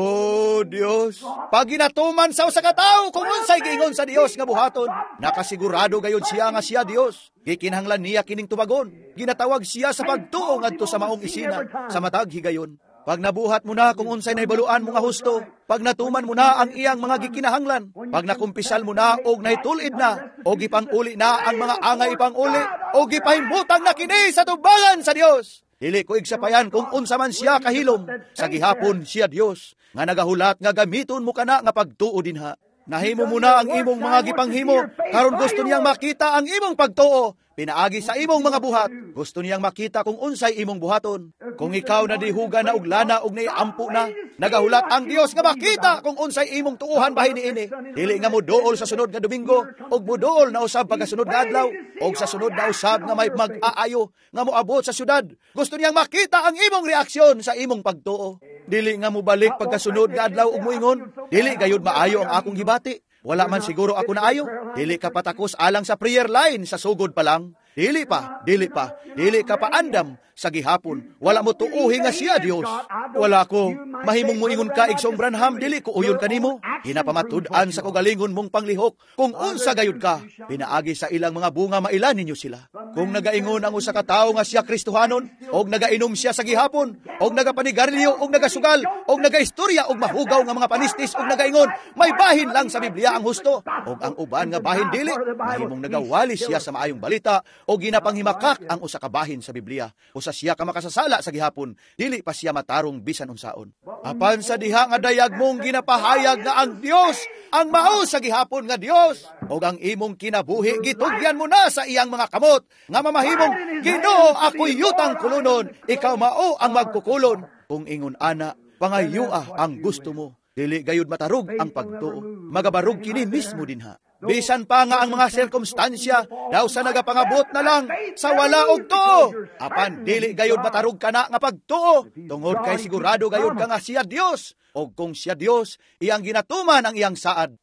Oh Dios, pag ginatuman sa usa ka tawo kung unsay giingon sa Dios nga buhaton, nakasigurado gayud siya nga siya Dios. Gikinahanglan niya kining tubagon. Ginatawag siya sa pagtuo ngadto sa maong isina sa matag higayon. Pag nabuhat mo na kung unsay nahibaluan mo nga husto, pag natuman mo na ang iyang mga gikinahanglan, pag nakumpisal mo na og nahitulid na, og ipanguli na ang mga angay ipanguli, og ipahimutang na kini sa tubangan sa Dios. Dili ko igsapayan kung unsa man siya kahilom. Sa gihapon siya Dios, nga nagahulat nga gamiton mo kana nga pagtuo dinha. Nahimo mo na ang imong mga gipanghimo, karon gusto niyang makita ang imong pagtuo. Pinaagi sa imong mga buhat, gusto niyang makita kung unsay imong buhaton. Kung ikaw na dihuga na og lana og naiampo na, nagahulat ang Dios nga makita kung unsay imong tuuhan bahin niini. Dili nga mo duol sa sunod nga Domingo, og muduol na usab pagasunod nga adlaw, og sa sunod na usab nga may mag-aayo nga moabot sa syudad. Gusto niyang makita ang imong reaksyon sa imong pagtuo. Dili nga mo balik pagkasunod nga adlaw og moingon, dili gayud maayo ang akong gibati. Wala man siguro ako naayo. Dili ka patakos alang sa prayer line sa sugod pa lang. Dili pa, dili pa, dili ka pa andam sa gihapon. Wala mo tuuhi nga siya Dios. Wala ko, mahimong muingon ka Igsong Branham, dili ko uyon kanimo. Hinapamatud-an sa kugalingon mong panglihok, kung unsa gayud ka, pinaagi sa ilang mga bunga mailan ninyo sila. Kung nagaingon ang usa ka tawo nga siya Kristohanon, og nagainom siya sa gihapon, og nagapanigarilyo, og nagasugal, og nagaistorya, og mahugaw nga mga panistis, og nagaingon, may bahin lang sa Biblia ang husto, og ang uban nga bahin dili, mahimong nagawali siya sa maayong balita, o ginapanghimakak ang usa ka bahin sa Biblia. Usa siya ka makasasala sa gihapon, dili pa siya matarong bisan unsaon. Apan sa diha nga dayag mong ginapahayag nga ang Dios ang mao sa gihapon nga Dios, og ang imong kinabuhi gitugyan mo na sa iyang mga kamot nga mamahimong, Ginoo, ako'y yutang kulunon, ikaw mao ang magkukulon. Kung ingon ana, pangayua ang gusto mo, dili gayud matarog ang pagtuo, magabarog kini mismo dinha. Bisan pa nga ang mga sirkumstansya daw sa nagapangabot na lang sa wala og tuo, apan dili gayud matarog ka na nga pagtuo, tungod kay sigurado gayud ka nga siya Dios, og kung siya Dios, iyang ginatuman ang iyang saad.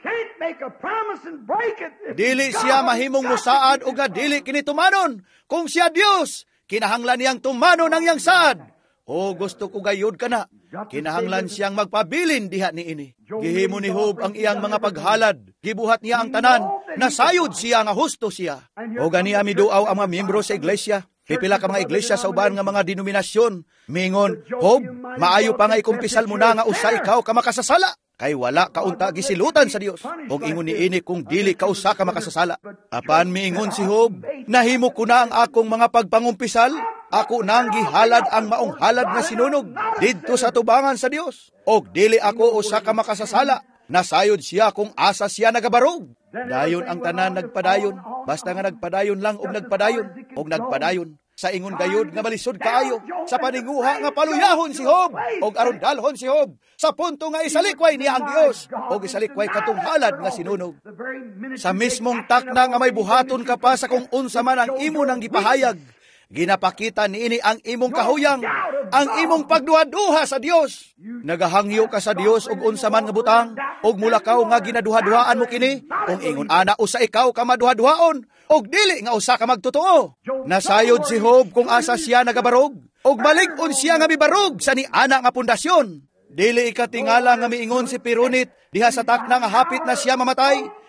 Dili siya mahimong musaad o nga dili kini tumanon. Kung siya Dios, kinahanglan niyang tumanon ang iyang saad. O gusto ko gayud ka na, kinahanglan siyang magpabilin diha ni ini. Gihimo ni Job ang iyang mga paghalad, gibuhat niya ang tanan, nasayod siya nga husto siya. O ganiya miduaw ang mga miyembro sa iglesia, pipila ka mga iglesia sa uban nga mga denominasyon. Mingon, Job, maayo pa nga ikumpisal mo na nga usa ikaw ka makasasala, kay wala ka unta gisilutan sa Dios. Og ingon ni ini kung dili ka usa ka makasasala. Apan miingon si Job, nahimo ko na ang akong mga pagpangumpisal, ako nang gihalad ang maong halad nga sinunog didto sa tubangan sa Dios. Og dili ako usa ka makasasala, nasayod siya kung asa siya nagabarog. Dayon ang tanan nagpadayon, basta nga nagpadayon lang og nagpadayon, og nagpadayon. Sa ingon gayud nga malisod kaayo, sa paninguha nga paluyahon si Job, og aron dalhon si Job, sa punto nga isalikway niya ang Dios, og isalikway katong halad nga sinunog. Sa mismong takna nga may buhaton ka pa sa kung unsa man ang imo nang gipahayag, ginapakita niini ang imong kahuyang, ang imong pagduha-duha sa Dios. Nagahangyo ka sa Dios og unsa man nga butang, og mulakaw nga ginaduha-duhaan mo kini, kung ingon ana usa ikaw ka maduha-duhaon, og dili nga usa ka magtotoo. Nasayod si Job kung asa siya nagabarog, og malig-on siya nga mibarog sa ni ana nga pundasyon. Dili ikatingala nga miingon si Pirunit diha sa takna nga hapit na siya mamatay,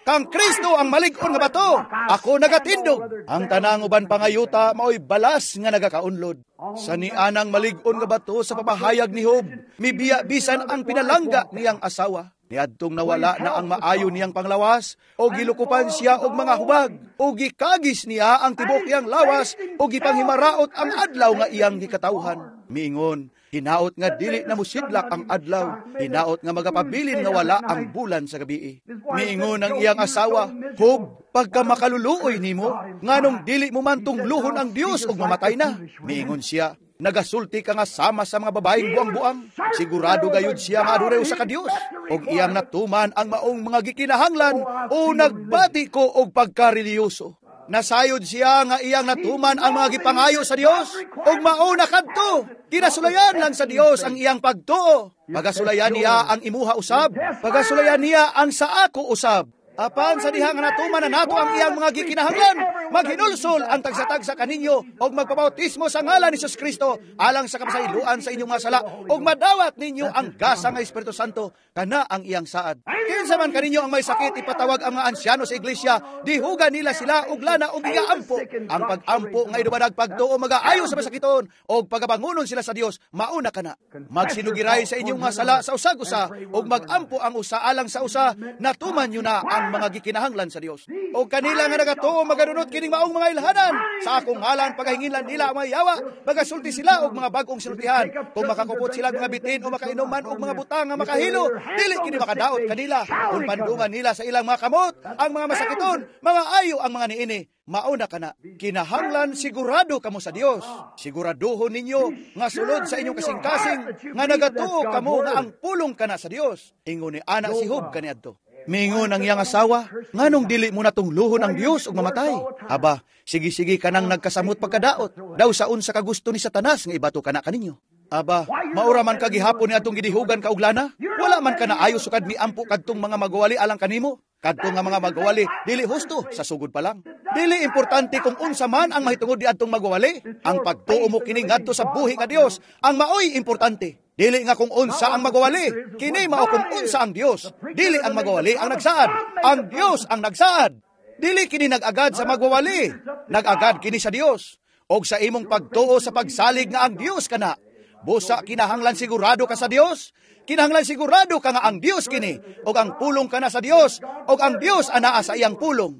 Kang Kristo ang malig-on nga bato, ako nagatindog. Ang tanang uban pangayuta mao'y balas nga nagakaunlod. Sa nianang malig-on nga bato sa papahayag ni Job, mibiya bisan ang pinalangga niyang asawa. Niadtong nawala na ang maayo niyang panglawas, o gilukupan siya og mga hubag, o gikagis niya ang tibok iyang lawas, o gipanghimaraot ang adlaw nga iyang gikatawhan. Miingon, hinaot nga dili na musidlak ang adlaw, hinaot nga magapabilin nga wala ang bulan sa gabi. Miingon ang iyang asawa, Job, pagka makaluluoy nimo, nganong dili mo man tungluhon ang Dios og mamatay na. Miingon siya, nagasulti ka nga sama sa mga babaeng buang-buang, sigurado gayud siya nga adunay usa ka Dios, og iyang natuman ang maong mga gikinahanglan, o nagbati ko og pagkareliyoso. Nasayod siya nga iyang natuman ang mga gipangayo sa Dios, og mauna kadto, kinasulayan lang sa Dios ang iyang pagtuo. Pagasulayan niya ang imuha usab, pagasulayan niya ang sa ako usab. Apan sa diha nga natuman na nato ang iyang mga gikinahanglan, maghinulsol ang tagsa-tagsa kaninyo og magpabautismo sa ngalan ni Jesus Kristo alang sa kapasayloan sa inyong mga sala, og madawat ninyo ang gasa nga Espiritu Santo kana ang iyang saad. Kinsa man kaninyo ang may sakit, ipatawag ang mga ansyano sa iglesia, dihugan nila sila og lana og igaampo. Ang pag-ampo nga idubadag pagtuo magaayo sa masakiton og pagabangunon sila sa Dios, mauna kana. Magsinugiray sa inyong mga sala sa usag-usa og magampo ang usa alang sa usa, natuman nyo na ang mga gikinahanglan sa Dios. O kanila nga nagatuo maganunod kining maong mga ilhanan, sa akong ngalan pagahingilan nila ang mga yawa, magasulti sila og mga bag-ong sinultihan. Kung makakupot sila mga bitin o makainuman og mga butang nga makahilo, dili kini makadaot kanila. Kung pandungan nila sa ilang mga kamot, ang mga masakiton, mga ayo ang mga niini, mauna kana. Kinahanglan sigurado kamo sa Dios. Siguraduhon ninyo nga sulod sa inyong kasing-kasing nga nagatuo kamo nga ang pulong kana sa Dios. Ingon ni ana si Job kaniadto. Mingon ang iyang asawa, nganong dili mo natungluhon ang Dios og mamatay? Aba, sige-sige ka nang nagkasamot pagkadaot. Daw saun sa kagusto ni Satanas nga ibato kana kaninyo. Aba, maura man kagihapon ni atong gidihugan ka og lana? Wala man ka na ayo sukad miampo kadtong mga magawali alang kanimo. Kadto nga mga magawali, dili husto sa sugod pa lang. Dili importante kung unsa man ang mahitungod di adtong magawali. Ang pagtuo mo kini ngadto sa buhi nga Dios, ang maoy importante. Dili nga kung unsa ang magawali, kini mao kung unsa ang Dios. Dili ang magawali ang nagsaad, ang Dios ang nagsaad. Dili kini nag-agad sa magawali, nag-agad kini sa Dios. Og sa imong pagtuo sa pagsalig nga ang Dios kana, busa kinahanglan sigurado ka sa Dios. Kinahanglan sigurado ka nga ang Dios kini, og ang pulong kana sa Dios, og ang Dios anaa sa iyang pulong.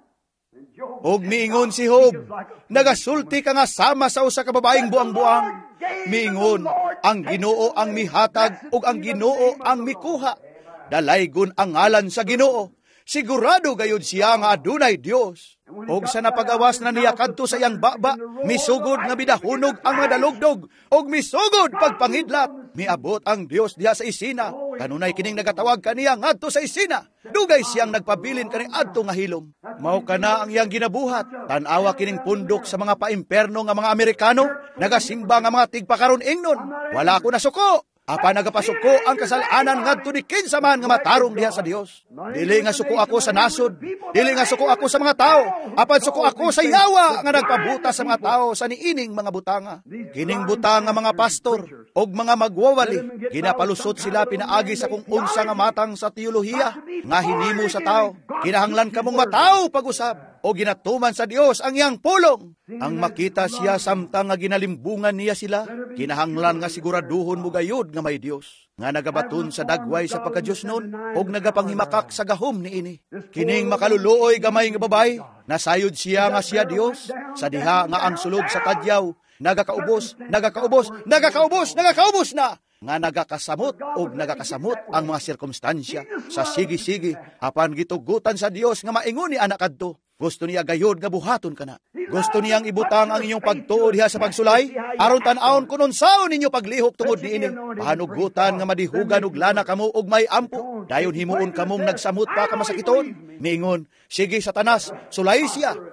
Og miingon si Job, nagasulti ka nga sama sa usa ka babaeng buang-buang. Miingon, ang Ginoo ang mihatag ug ang Ginoo ang mikuha. Dalaygon ang ngalan sa Ginoo. Sigurado gayud siya nga adunay Dios. Og sa napag-awas na niya kadto sa iyang baba, misugod nga bidahunog ang mga dalugdog, og misugod pagpangidlat. Miabot ang Dios diha sa isina. Kanunay kining nagatawag kaniya ngadto sa isina. Dugay siyang nagpabilin kani adto nga hilom. Mao kana ang iyang ginabuhat. Tan-awa kining pundok sa mga paimperno nga mga Amerikano, nagasimba nga mga tigpakaron ingnon. Wala ko na suko. Apa nagapasuko ang kasalanan ngadto ni kinsa man nga matarong diha sa Dios. Dili nga suko ako sa nasod, dili nga suko ako sa mga tao, apan suko ako sa yawa nga nagpabuta sa mga tao sa niining mga butanga. Kining butanga mga pastor og mga magwawali, ginapalusot sila pinaagi sa kung unsa nga matang sa teolohiya nga hinimo sa tao. Kinahanglan kamong matao pag-usab o ginatuman sa Dios ang iyang pulong. Ang makita siya samtang nga ginalimbungan niya sila, kinahanglan nga siguraduhon mo gayud nga may Dios nga nagabaton sa dagway sa pagka-Dios nun og nagapanghimakak sa gahom ni ini. Kining makaluluoy gamay nga babay, nasayod siya nga siya Dios sa diha nga ang sulod sa tadyaw nagakaubos, nagakaubos, nagakaubos, nagakaubos na nga nagakasamot o nagakasamot ang mga sirkumstansya sa sige-sige apan gitugutan sa Dios nga maingon ni anak kadto. Gusto niya gayod nga buhaton kana. Gusto niyang ibutang ang inyong pagtuo diha sa pagsulay aron tan-awon kunon saon ninyo paglihok tungod niini. Pahanugutan nga madihugan og lana kamo og may ampo. Dayon himuon kamong nagsamot pa ka masakiton. Miingon, sige Satanas, sulay siya.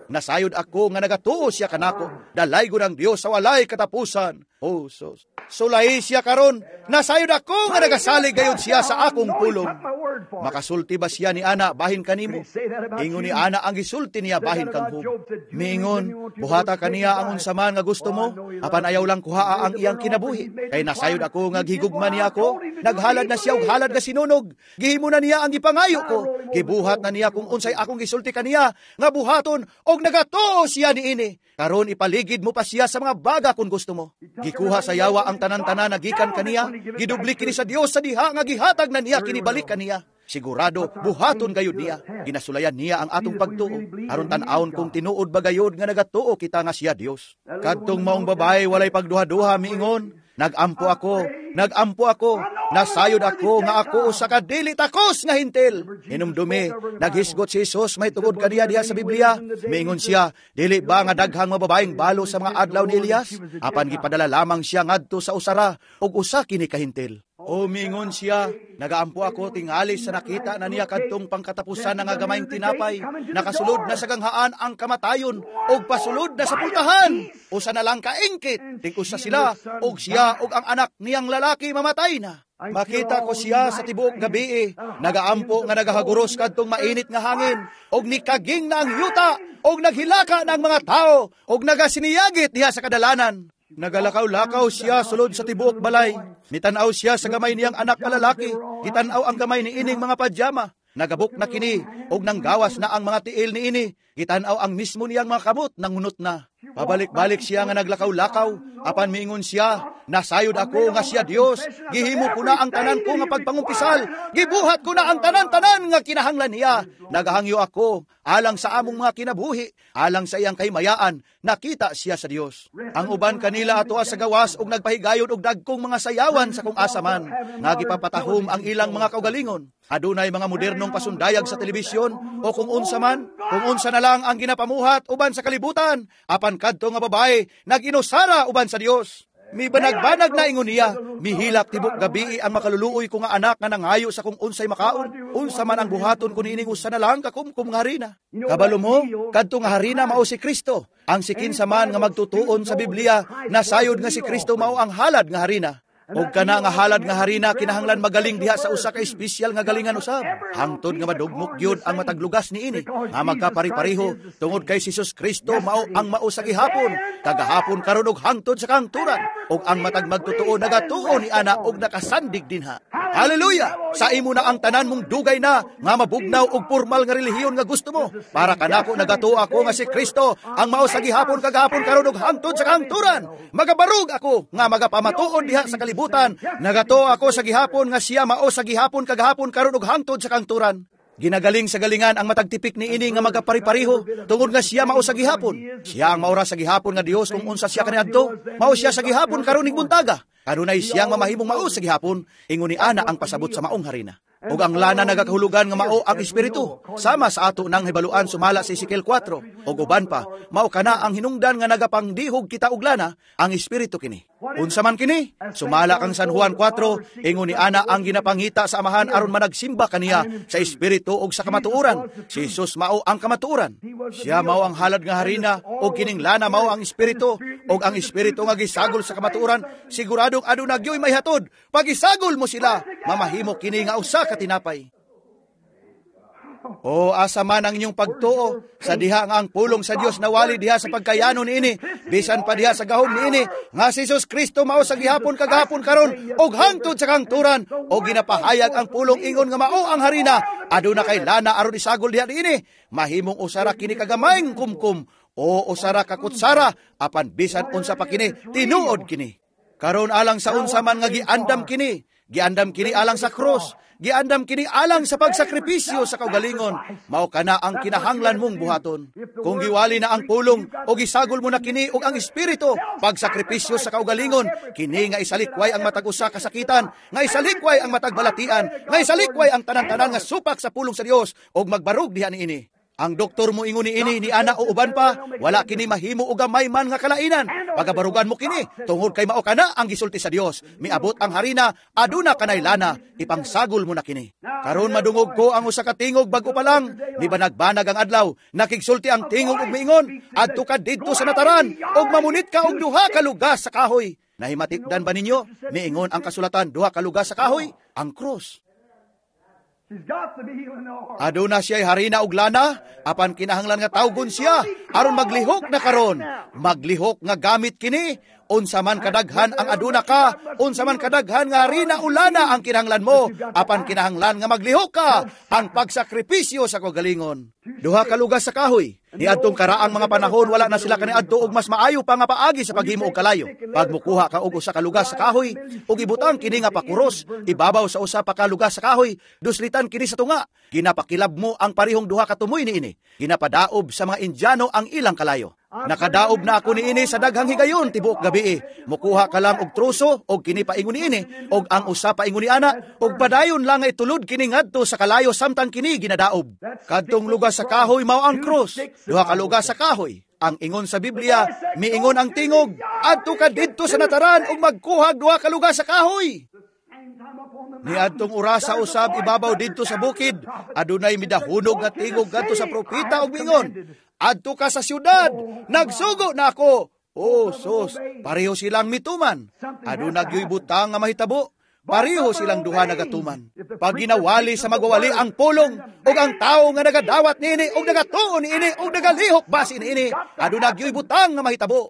Nasayod ako nga nagatuo siya kanako. Dalay ko ng Dios sa walay katapusan. Oh, sos. Sulay siya karon. Nasayod ako nga nagasalig gayud siya sa akong pulong. Makasulti ba siya ni ana bahin kanimo? Ingon ni ana ang gisulti niya bahin kang hub. Miingon, buhata kaniya ang unsaman nga gusto mo, apan ayaw lang kuhaa ang iyang kinabuhi. Kay nasayod ako nga gihigugman niya ako, naghalad na siya og halad nga sinunog. Gihimo na niya ang gipangayo ko. Gibuhat na niya kung unsay akong gisulti kaniya nga buhaton og nagatuo siya niini. Karon ipaligid mo pa siya sa mga baga kung gusto mo. Gikuha sa yawa ang tanan-tanan na gikan kaniya, gidubli kini sa Dios sa diha nga gihatag na niya kinibalik kaniya. Sigurado buhaton gayud niya. Ginasulayan niya ang atong pagtuo. Aron tan-awon kung tinuod ba gayud nga nagatuo kita nga siya Dios. Kadtong maong babae walay pagduha-duha miingon, nagampo ako, nagampo ako, nasayod ako nga ako sa kadili takos nga hintil. Hinumdumi, naghisgot si Jesus may tungod kaniya diha sa Biblia. Miingon siya, dili ba nga daghang mababaeng balo sa mga adlaw ni Elias? Apan gipadala lamang siya ngadto sa usara ug usa kini kahintil. O mingon siya, nagaampo ako tingali sa nakita na niya kadtong pangkatapusan nga gamayng tinapay, nakasulod na sa ganghaan ang kamatayon, og pasulod na sa pultahan. Usa na lang kaingkit, tig-usa sila, og siya og ang anak niyang lalaki mamatay na. Makita ko siya sa tibuok gabi, nagaampo nga nagahaguros kadtong mainit nga hangin, og nikaging na ang yuta, og naghilaka na ang mga tao, og nagasiniyagit diha sa kadalanan. Nagalakaw-lakaw siya sulod sa tibuok balay. Nitanaw siya sa gamay niyang anak na lalaki. Kitanaw ang gamay ni ining mga padyama. Nagabok na kini, og nanggawas na ang mga tiil ni ini. Kitanaw ang mismo niyang mga kamot, nangunot na. Pabalik-balik siya nga naglakaw-lakaw. Apan miingon siya, nasayod ako nga siya Dios. Gihimo ko na ang tanan ko nga pagpangumpisal. Gibuhat ko na ang tanan-tanan nga kinahanglan niya. Nagahangyo ako, alang sa among mga kinabuhi, alang sa iyang kahimayaan, nakita siya sa Dios. Ang uban kanila ato sa gawas og nagpahigayon og dagkong mga sayawan sa kung asaman. Nagipapatahom ang ilang mga kaugalingon. Adunay mga modernong pasundayag sa telebisyon o kung unsa man, kung unsa na lang ang ginapamuhat uban sa kalibutan. Apan kadto nga babae nag-inusara uban sa Dios. Mi banag-banag na ingon niya, mihilak tibok gabi ang makaluluoy ko nga anak nga nangayo sa kung unsay makaon. Unsa man ang buhaton kun ining usa na lang kakumkum nga harina. Kabalo mo, kadto nga harina mao si Kristo. Ang sikin sa man nga magtutuon sa Biblia, nasayod nga si Kristo mao ang halad nga harina. Og kana nga halad nga harina kinahanglan magaling diha sa usa ka espesyal nga galingan usab. Hangtod nga madugmok gyud ang mataglugas niini. Nga magkapari-pareho tungod kay Jesus Kristo mao ang mao sa gihapon, kagahapon karon og hangtod sa kangturan. Og ang matag magtutuo nagatuo ni ana og nakasandig dinha. Hallelujah! Sa imo na ang tanan mong dugay na nga mabugnaw og formal nga relihiyon nga gusto mo. Para kanako nagatuo ako nga si Kristo ang mao sa gihapon kagahapon karon og hangtod sa kangturan. Magabarog ako nga magapamatuon diha sa butan, nagato ako sa gihapon nga siya mao sa gihapon kagahapon karon og hangtod sa kangturan. Ginagaling sa galingan ang matagtipik ni ini nga magapari-pareho tungod nga siya mao sa gihapon. Siya ang maura sa gihapon nga Dios kung unsa siya kaniadto. Mao siya sa gihapon karon ning buntaga. Kanunay siyang mamahimong mao sa gihapon, ingon ni ana ang pasabot sa maong harina. Ug ang lana nagakahulugan nga mao ang espiritu. Sama sa ato nang hibaluan sumala sa Ezekiel four. Ug uban pa, mao kana ang hinungdan nga nagapangdihog kita og lana, ang espiritu kini. Unsa man kini? Sumala kang San Juan four, ingon ni ana ang ginapangita sa amahan aron managsimba kaniya sa espiritu ug sa kamatuoran. Si Jesus mao ang kamatuoran. Siya mao ang halad nga harina ug kining lana mao ang espiritu ug ang espiritu nga gisagol sa kamatuoran. Siguradong aduna gyoy may hatod. Pag isagol mo sila, mamahimo kini nga usa ka tinapay. O asa man ang inyong pagtuo sa diha nga ang pulong sa Dios nawali diha sa pagkayano niini, bisan pa diha sa gahom niini nga si Jesus Kristo mao sa gihapon kagahapon karon og hangtod sa kangturan o ginapahayag ang pulong ingon nga mao ang harina. Aduna kay lana aron isagol diha niini, mahimong usara kini kagamayng kumkum o usara ka kutsara apan bisan unsa pa kini tinuod kini. Karon alang sa unsa man nga giandam kini, giandam kini alang sa krus, giandam kini alang sa pagsakripisyo sa kaugalingon, mao kana ang kinahanglan mong buhaton. Kung giwali na ang pulong o gisagol mo na kini og ang espiritu, pagsakripisyo sa kaugalingon, kini nga isalikway ang matag usa kasakitan, nga isalikway ang matag balatian, nga isalikway ang tanan-tanan nga supak sa pulong sa Dios og magbarog diha niini. Ang doktor mo ingon ni ini ni ana o uban pa, wala kini mahimo og gamay man nga kalainan. Pagabarugan mo kini, tungod kay mao kana ang gisulti sa Dios. Miabot ang harina, aduna kanay lana, ipangsagol mo na kini. Karon madungog ko ang usa ka tingog bag-o pa lang, di ba nagbanag ang adlaw, nakigsulti ang tingog ug miingon, adto ka didto sa nataran, ug mamunit ka og duha ka lugas sa kahoy. Nahimatikdan ba ninyo? Miingon ang kasulatan, duha ka lugas sa kahoy, ang krus. Aduna siya'y harina og lana, apan kinahanglan nga tawgon siya, aron maglihok na karon. Maglihok nga gamit kini, unsa man kadaghan ang aduna ka, unsa man kadaghan nga harina o lana ang kinahanglan mo, apan kinahanglan nga maglihok ka, ang pagsakripisyo sa kagalingon. Duha ka lugas sa kahoy. Ni adtong karaang mga panahon, wala na sila kaniadto og mas maayo pa nga paagi sa paghimo og kalayo. Pag mukuha ka og usa ka lugas sa kahoy, ug ibutang kini nga pakuros, ibabaw sa usa pa ka lugas sa kahoy, duslitan kini sa tunga. Ginapakilab mo ang parihong duha ka tumoy niini. Ginapadaob sa mga Indiano ang ilang kalayo. Nakadaob na ako niini sa daghang higayon tibuok gabi. Mukuha ka lang og truso og kini paingon niini, og ang usa paingon ni ana, og padayon lang nga itulod kini ngadto sa kalayo samtang kini ginadaob. Kadtong lugas sa kahoy mao ang krus. Duha ka lugas sa kahoy. Ang ingon sa Biblia, miingon ang tingog, adto ka didto sa nataran ug magkuha duha ka lugas sa kahoy. Niadtong orasa usab ibabaw didto sa bukid, adunay midahunog nga tingog kadto sa propeta ug miingon, adto ka sa syudad, nagsugo na ako. Oh, sus, pareho silang mituman. Aduna gyoy butang nga mahitabo, pareho silang duha nagatuman. Pag ginawali sa magwawali ang pulong, ug ang tao nga nagadawat niini, ug nagatuon niini, ug nagalihok basi niini, aduna gyoy butang nga mahitabo.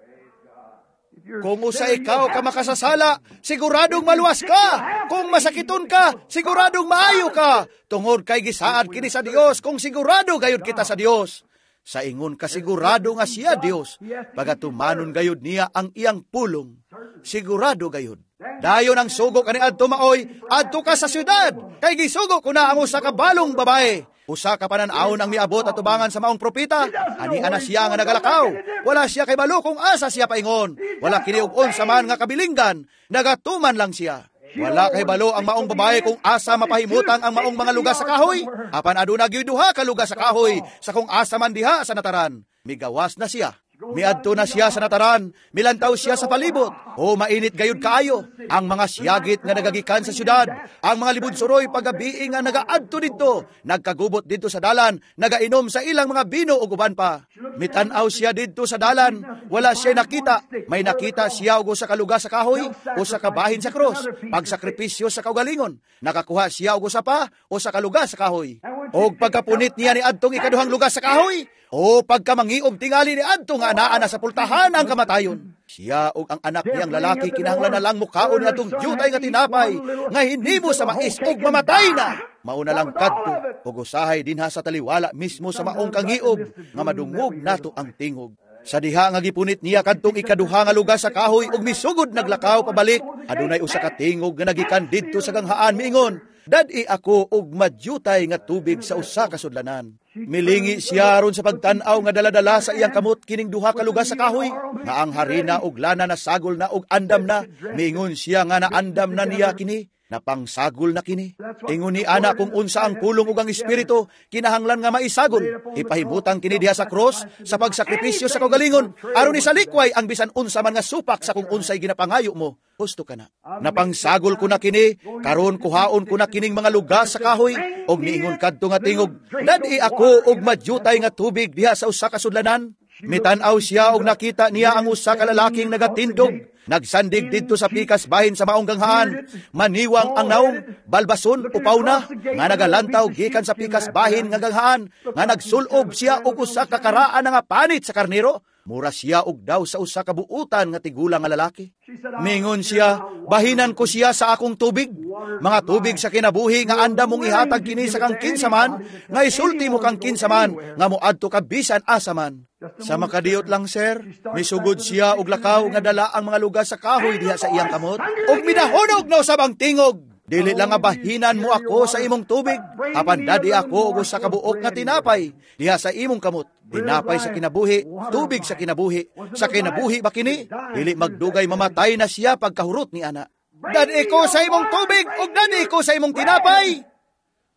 Kung usa ikaw ka makasasala, siguradong maluwas ka. Kung masakiton ka, siguradong maayo ka. Tungod kay gisaad kini sa Dios, kung sigurado gayud kita sa Dios. Sa ingon ka sigurado nga siya Dios, pagatumanon gayud niya ang iyang pulong. Sigurado gayud. Dayon ang sugo kani adto maoy, adto ka sa syudad. Kay gisugo ko na ang usa ka balong babae. Usa ka panan-awon ang miabot at tubangan sa maong propeta. Ani ana siya nga nagalakaw. Wala siya kay balo kung asa siya paingon. Wala kini og unsa man nga kabilinggan. Nagatuman lang siya. Wala kay balo ang maong babae kung asa mapahimutang ang maong mga lugas sa kahoy. Apan aduna gyud duha ka lugas sa kahoy sa kung asa man diha sa nataran. Migawas na siya. Miadto na siya sa nataran, milantaw siya sa palibot. O mainit gayud kaayo, ang mga siyagit nga nagagikan sa syudad, ang mga libud-suroy pagabii nga nagaadto didto, nagkagubot didto sa dalan, nagainom sa ilang mga bino ug uban pa. Mitan-aw siya didto sa dalan, wala siya nakita, may nakita siya og usa ka lugas sa kahoy, usa ka bahin sa krus, pagsakripisyo sa kaugalingon. Nakakuha siya og usa pa, usa ka lugas sa kahoy. Og pagkapunit niya ni adtong ikaduhang lugas sa kahoy, o pagkamangiob tingali ni adto nga anaa na sa pultahan ang kamatayon. Siya ug ang anak niyang lalaki kinahanglan na lang mukaon nga tong jutay nga tinapay nga hinimo sa mais ug mamatay na. Mauna lang kadto ug usahay dinha sa taliwala mismo sa maong kangiob nga madungog nato ang tingog. Sa diha nga gipunit niya kadtong ikaduha nga lugas sa kahoy ug misugod naglakaw pabalik, adunay usa ka tingog nga nagikan didto sa ganghaan miingon, dad-i ako og madyutay nga tubig sa usa ka sudlanan. Milingi siya ron sa pagtan-aw nga daladala sa iyang kamot kining duha ka lugas sa kahoy, nga ang harina og lana na sagol na og andam na. Miingon siya nga naandam na niya kini, napangsagol na kini. Ingon ni ana kung unsa ang pulong ug ang espiritu, kinahanglan nga maisagol. Ipahimutang kini diha sa cross sa pagsakripisyo sa kaugalingon, aron isalikway ang bisan unsa man nga supak sa kung unsay ginapangayo mo. Gusto ka na. Napangsagol ko na kini, karon kuhaon ko na kining mga lugas sa kahoy, og niingon kadto nga tingog, dad-i ako og madyutay nga tubig diha sa usa ka sudlanan. Mitan-aw siya og nakita niya ang usa ka lalaking nagatindog, nagsandig didto sa pikas bahin sa maong ganghaan, maniwang ang naong, balbason upaw na, nga nagalantaw gikan sa pikas bahin nga ganghaan, nga nagsulob siya og usa ka karaan nga panit sa karnero. Mura siya og daw sa usa ka buutan nga tigulang nga lalaki. Mingon siya, bahinan ko siya sa akong tubig. Mga tubig sa kinabuhi nga anda mong ihatag kini sa kang kinsaman, nga isulti mo kang kinsaman, nga moadto ka bisan asaman. Sa makadiyot lang, sir, misugod siya og lakaw nga dala ang mga lugas sa kahoy diha sa iyang kamot, og minahunog na usab ang tingog. Dili lang nga bahinan mo ako sa imong tubig, apan dadi ako og usa ka buok nga tinapay diha sa imong kamot. Tinapay sa kinabuhi, tubig sa kinabuhi. Sa kinabuhi ba kini? Dili magdugay mamatay na siya pagkahurot ni ana. Dadi ko sa imong tubig ug dadi ko sa imong tinapay.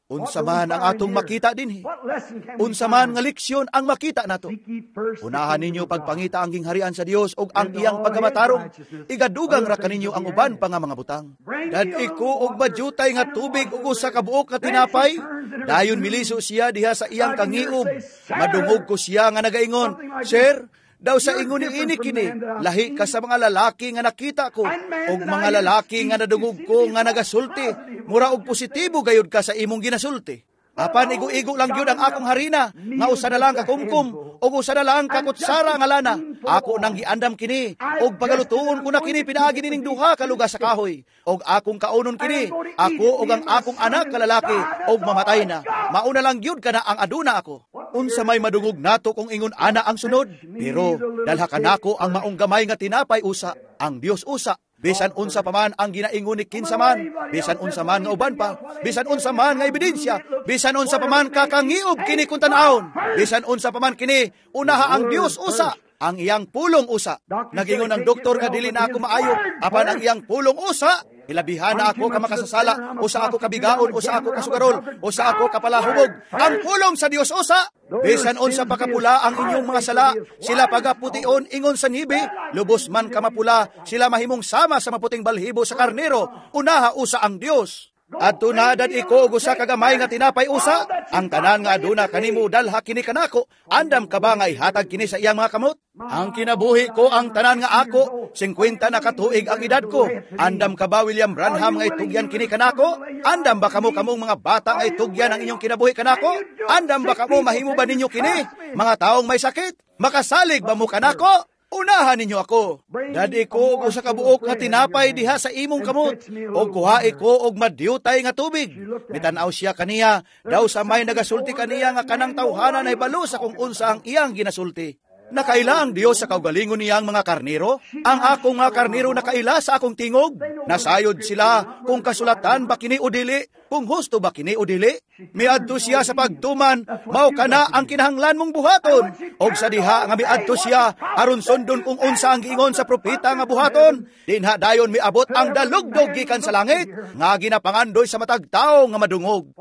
Unsa man ang atong makita dinhi? Unsa man nga leksyon ang makita nato? Unahan ninyo pagpangita ang gingharian sa Dios ug ang iyang pagkamatarong. Igadugang ra kaninyo ang uban pa nga mga butang. Dad iko og madyutay nga tubig ug usa ka buok nga tinapay. Dayon miliso siya diha sa iyang kangiob. Madungog ko siya nga nagaingon, Sir, daw sa ingon ni ini kini, lahi ka sa mga lalaki nga nakita ko, og mga lalaki nga nadungog ko nga nagasulti, mura og positibo gayud ka sa imong ginasulti. Apan igo-igo lang yun ang akong harina, nga usa na lang kakumkum, o usa na lang kakutsara nga lana. Ako nang giandam kini, og pagalutuon ko na kini pinaagi nining duha ka lugar sa kahoy. Og akong kaunon kini, ako og ang akong anak ka lalaki, og mamatay na. Mauna lang yun ka na ang aduna ako. Unsa may madungog nato kung ingon ana ang sunod. Pero dalha kanako ang maong gamay nga tinapay usa, ang Dios usa. Bisan unsa pa man ang ginaingon ni kinsa man, bisan unsa man nga uban pa, bisan unsa man nga ebidensya, bisan unsa pa man kakangiob kini kun tan-awon, bisan unsa pa man kini, unaha ang Dios usa, ang iyang pulong usa. Nagingon ang doktor nga dili na ako maayo, apan ang iyang pulong usa. Ilabihan na ako ka makasasala, o sa ako kabigaon, o sa ako kasugarol, o sa ako kapalahubog. Ang pulong sa Dios usa. Bisan unsa pa kapula ang inyong mga sala, sila pagapution ingon sa nibi, lubos man ka mapula, sila mahimong sama sa maputing balhibo sa karnero, unaha usa ang Dios. At tunadad iko usa ka gamay nga tinapay usa, ang tanan nga aduna kanimo dalha kini kanako, andam ka ba nga ihatag kini sa iyang mga kamot? Ang kinabuhi ko ang tanan nga ako, singkwenta na katuig ang edad ko. Andam ka ba William Branham nga itugyan kini kanako? Andam ba kamo kamong mga bata nga itugyan ang inyong kinabuhi kanako? Andam ba kamo mahimo ba ninyo kini? Mga taong may sakit, makasalig ba mo kanako? Unahan ninyo ako. Dadi ko og usa ka buok nga tinapay diha sa imong kamot, og kuhai ko og madyutay nga tubig. Mitan-aw siya kaniya, daw sa may nagasulti kaniya nga kanang tawhanan ay balo sa kung unsa ang iyang ginasulti. Nakaila ang Dios sa kaugalingon niyang mga karniro? Ang akong mga karniro nakaila sa akong tingog? Nasayod sila kung kasulatan ba kini o dili, kung husto ba kini o dili. Miadto siya sa pagtuman, mao kana ang kinahanglan mong buhaton. Og sa diha nga miadto siya, aron sundon kung unsa ang giingon sa propeta nga buhaton. Dinha dayon miabot ang dalugdog gikan sa langit, nga ginapangandoy sa matag tawo nga madungog.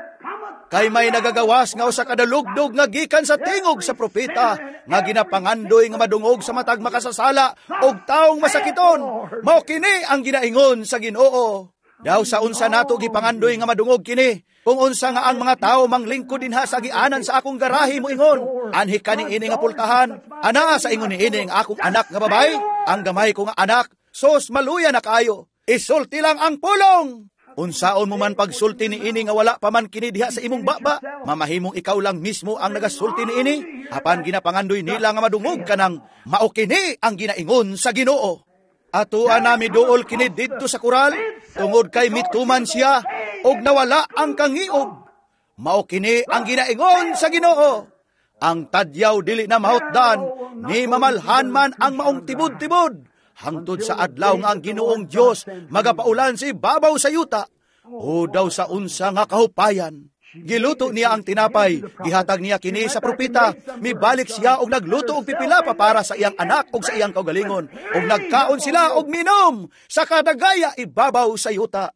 Kay may nagagawas nga usa ka dalugdog nga gikan sa tingog sa propeta, nga ginapangandoy nga madungog sa matag makasasala og taong masakiton. Mao kini ang ginaingon sa Ginoo. Daw sa unsa nato gipangandoy nga madungog kini, kung unsa nga ang mga tawo manglingkod dinha sa gianan sa akong garahe mo ingon, anhi ka ni ini nga pultahan, ana sa ingon ni ini ang akong anak nga babay, ang gamay ko nga anak, sos maluya na kayo, isulti lang ang pulong. Unsaon mo man pagsulti ni ini nga wala pa man kini diha sa imong baba, mamahimong ikaw lang mismo ang nagasulti ni ini, apan ginapangandoy nila nga madungog kanang mao kini ang ginaingon sa Ginoo. Atuan nami duol kini didto sa kural, tungod kay mituman siya og nawala ang kangiob. Mao kini ang ginaingon sa Ginoo. Ang tadyaw dili na mahutdan, ni mamalhan man ang maong tibod-tibod. Hangtod sa adlaw nga ang Ginoong Dios magapaulan si babaw sa yuta, o daw sa unsa nga kahupayan. Giluto niya ang tinapay, gihatag niya kini sa propeta, mibalik siya og nagluto og pipila pa para sa iyang anak og sa iyang kaugalingon, og nagkaon sila og minom sa kadagaya ibabaw sa yuta.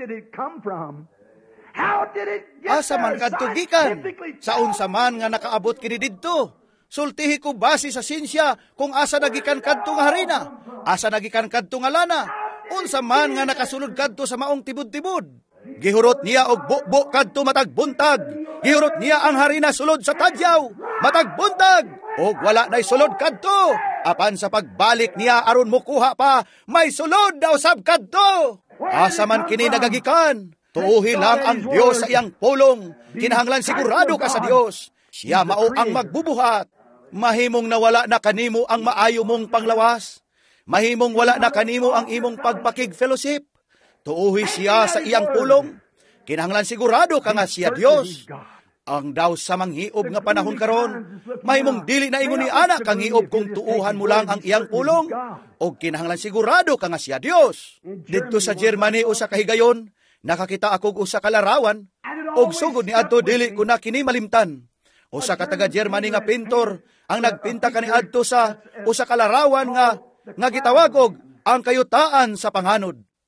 Asa man kadto gikan? Sa unsa man nga nakaabot kini didto? Sultihi ko base sa sinsya kung asa nagikan kadto nga harina, asa nagikan kadto nga lana, unsa man nga nakasulod kadto sa maong tibod-tibod. Gihurot niya og bukbo kadto matagbuntag, gihurot niya ang harina sulod sa tadyaw, matagbuntag, og wala na'y sulod kadto. Apan sa pagbalik niya aron mukuha pa, may sulod daw sab kadto. Asa man kini nagagikan, tuuhi lang ang Dios sa iyang pulong, kinahanglan sigurado ka sa Dios. Siya mao ang magbubuhat. Mahimong nawala na kanimo ang maayo mong panglawas. Mahimong wala na kanimo ang imong pagpakig-fellowship. Tuuhi siya sa iyang pulong. Kinahanglan sigurado ka nga siya Dios. Ang daw sa manghiob nga panahon karon, mahimong dili na ingon ni anak kang hiob kung tuuhan mo lang ang iyang pulong. O kinahanglan sigurado ka nga siya Dios. Dito sa Germany o sa kahigayon, nakakita ako usa ka larawan, og sugod ni adto dili ko na kini malimtan. Usa ka taga Germany nga pintor ang nagpinta kani adto sa usa ka larawan nga nga gitawag og ang kayutaan sa panganod.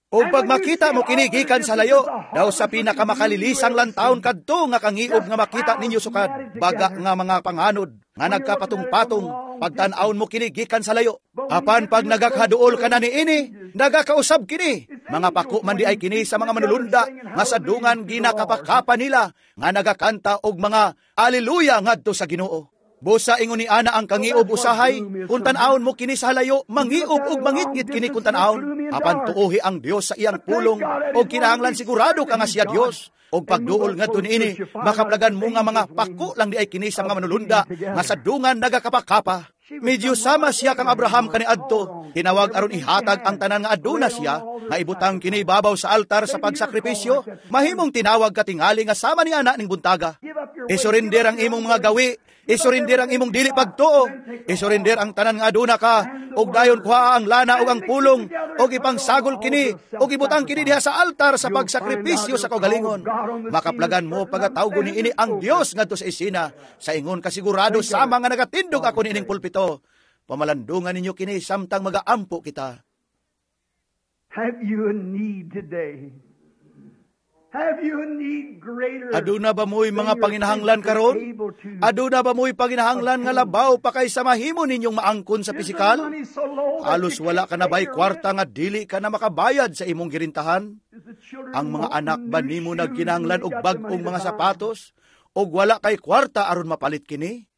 O pag makita mo kinigikan sa layo, daw sa pinakamakalilisang lantawon kadto nga kangiog nga makita ninyo sukad, baga nga mga panganod, nga nagkapatong-patong, pagtan-aon mo kinigikan sa layo. Apan pag nagakaduol ka na ni ini, nagakausab kini. Mga pako man di ay kini sa mga manulunda, nga sa dungan ginakapakapa nila, nga nagakanta og mga aleluya ngadto sa Ginoo. Busa ingon ni ana ang kangiob usahay, kung tan-aon mo kini sa halayo, mangiob ug mangitngit kini kung tan-aon. Apan tuohi ang Dios sa iyang pulong, o kinahanglan sigurado ka nga siya Dios. O pagduol nga ini, makaplagan mo nga mga pako lang di ay kini sa mga manulunda, nga sa dungan nagakapakapa. Medyo sama siya kang Abraham kaniadto, tinawag aron ihatag ang tanan nga aduna siya, nga ibutang kini babaw sa altar sa pagsakripisyo, mahimong tinawag katingali nga sama ni ana ning buntaga. Isurinder ang imong mga gawi, isurinder ang imong dili pagtuo, isurinder ang tanan nga aduna ka, og dayon kuha ang lana ug ang pulong, og ipangsagol kini, og ibutang kini diha sa altar sa pagsakripisyo sa kaugalingon. Makaplagan mo pagatawgo ni ini ang Dios ngadto sa isina, sa ingon kasigurado sama nga nagatindog ako niining pulpito. Pamalandungan ninyo kini samtang magaampo kita. Have you a need today? Have you a need greater? Aduna ba mo'y mga panginahanglan karon? Aduna ba mo'y panginahanglan nga labaw pa kay sa mahimo ninyong maangkon sa pisikal? Halos wala ka na ba'y kwarta nga dili ka na makabayad sa imong girintahan? Ang mga anak ba nimo nagkinahanglan og bag-ong mga sapatos? Og wala kay kwarta aron mapalit kini?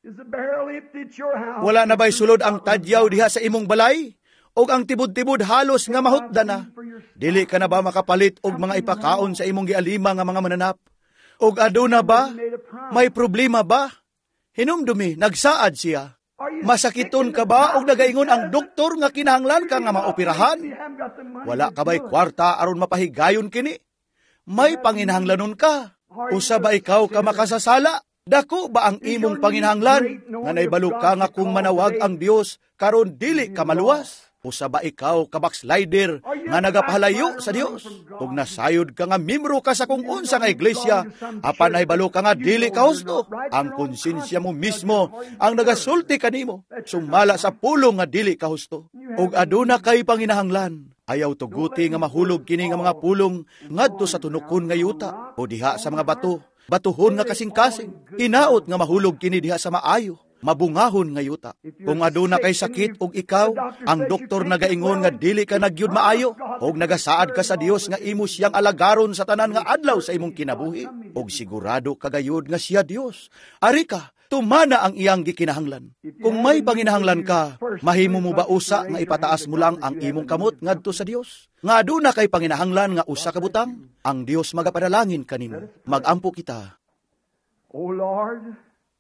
Wala na ba'y sulod ang tadyaw diha sa imong balay? Og ang tibud-tibud halos nga mahutda na? Dili ka na ba makapalit og mga ipakaon sa imong gialima nga mga mananap? Og aduna ba? May problema ba? Hinumdumi, nagsaad siya. Masakiton ka ba og nagaingon ang doktor nga kinahanglan ka nga maoperahan? Wala ka ba'y kwarta aron mapahigayon kini? May panginahanglanon ka? Usa ba ikaw ka makasasala? Dako ba ang imong panginahanglan? Nga naibalo ka nga kung manawag ang Dios karon dili ka maluwas? Usa ba ikaw ka backslider nga nagapahalayo sa Dios? Ug nasayod ka nga membro ka sa kung unsa nga iglesia, apan naibalo ka nga dili ka husto? Ang konsensya mo mismo ang nagasulti kanimo, sumala sa pulong nga dili ka husto. Ug aduna kay panginahanglan, ayaw tuguti nga mahulog kini nga mga pulong ngadto sa tunukon nga yuta o diha sa mga bato, batuhon nga kasing-kasing, hinaot nga mahulog kini diha sa maayo, mabungahon nga yuta. Kung aduna kay sakit og ikaw, ang doktor nagaingon nga dili ka nagyud maayo, og nagasaad ka sa Dios nga imo siyang alagaron sa tanan nga adlaw sa imong kinabuhi, og sigurado kagayud nga siya Dios. Ari ka, tumana ang iyang gikinahanglan. Kung may panginahanglan ka, mahimo mo ba usa nga ipataas mo lang ang imong kamot ngadto sa Dios? Nga aduna kay panginahanglan nga usa ka butang, ang Dios magapadalangin kanimo. Magampo kita. O Lord,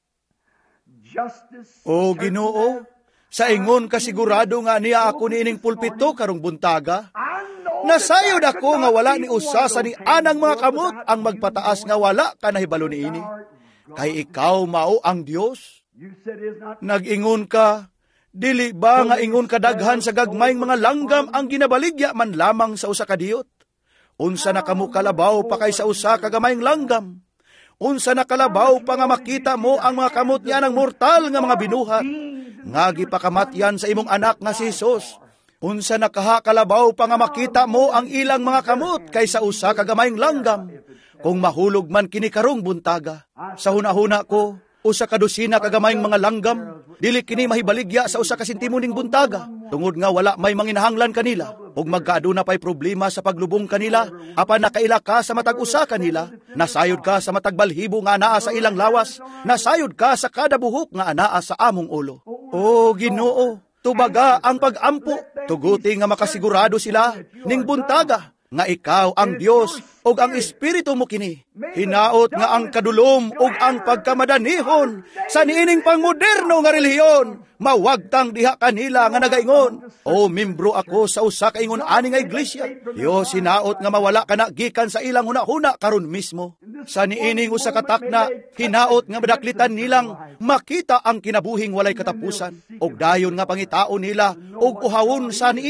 justice, O Ginoo, sa ingon kasigurado nga niya ako niining pulpito karong buntaga, nasayod ako nga wala ni usa sa ni anang mga kamot ang magpataas nga wala ka nahibalo niini. Kay ikaw mao ang Dios. Nag-ingon ka, dili ba nga ingon kadaghan sa gagmayng mga langgam ang ginabaligya man lamang sa usa ka diyot? Unsa na kamo kalabaw pa kay sa usa ka gamayng langgam? Unsa na kalabaw pa nga makita mo ang mga kamot niya ng mortal nga mga binuhat, nga gipakamatyan sa imong anak nga si Jesus. Unsa na kaha kalabaw pa nga makita mo ang ilang mga kamot kaysa usa ka gamayng langgam, kung mahulog man kini karong buntaga. Sa hunahuna ko, usa ka dosina ka gamayng mga langgam, dili kini mahibaligya sa usa ka sentimo ning buntaga, tungod nga wala may manginahanglan kanila, ug magkaaduna pay problema sa paglubong kanila, apan nakaila ka sa matag usa kanila, nasayod ka sa matag balhibo nga anaa sa ilang lawas, nasayod ka sa kada buhok nga anaa sa among ulo. O Ginoo, tubaga ang pag-ampo, tuguti nga makasigurado sila ning buntaga nga ikaw ang Dios ug ang Espiritu mo kini. Hinaot nga ang kadulom ug ang pagkamadanihon sa niining pangmoderno nga relihiyon mawagtang diha kanila nga nagaingon, o membro ako sa usa ka ingon ani nga iglesia. Dios, hinaot nga mawala kana gikan sa ilang hunahuna karon mismo. Sa niining usa ka takna, hinaot nga madaklitan nilang makita ang kinabuhing walay katapusan, ug dayon nga pangitao nila ug uhawon sa niini.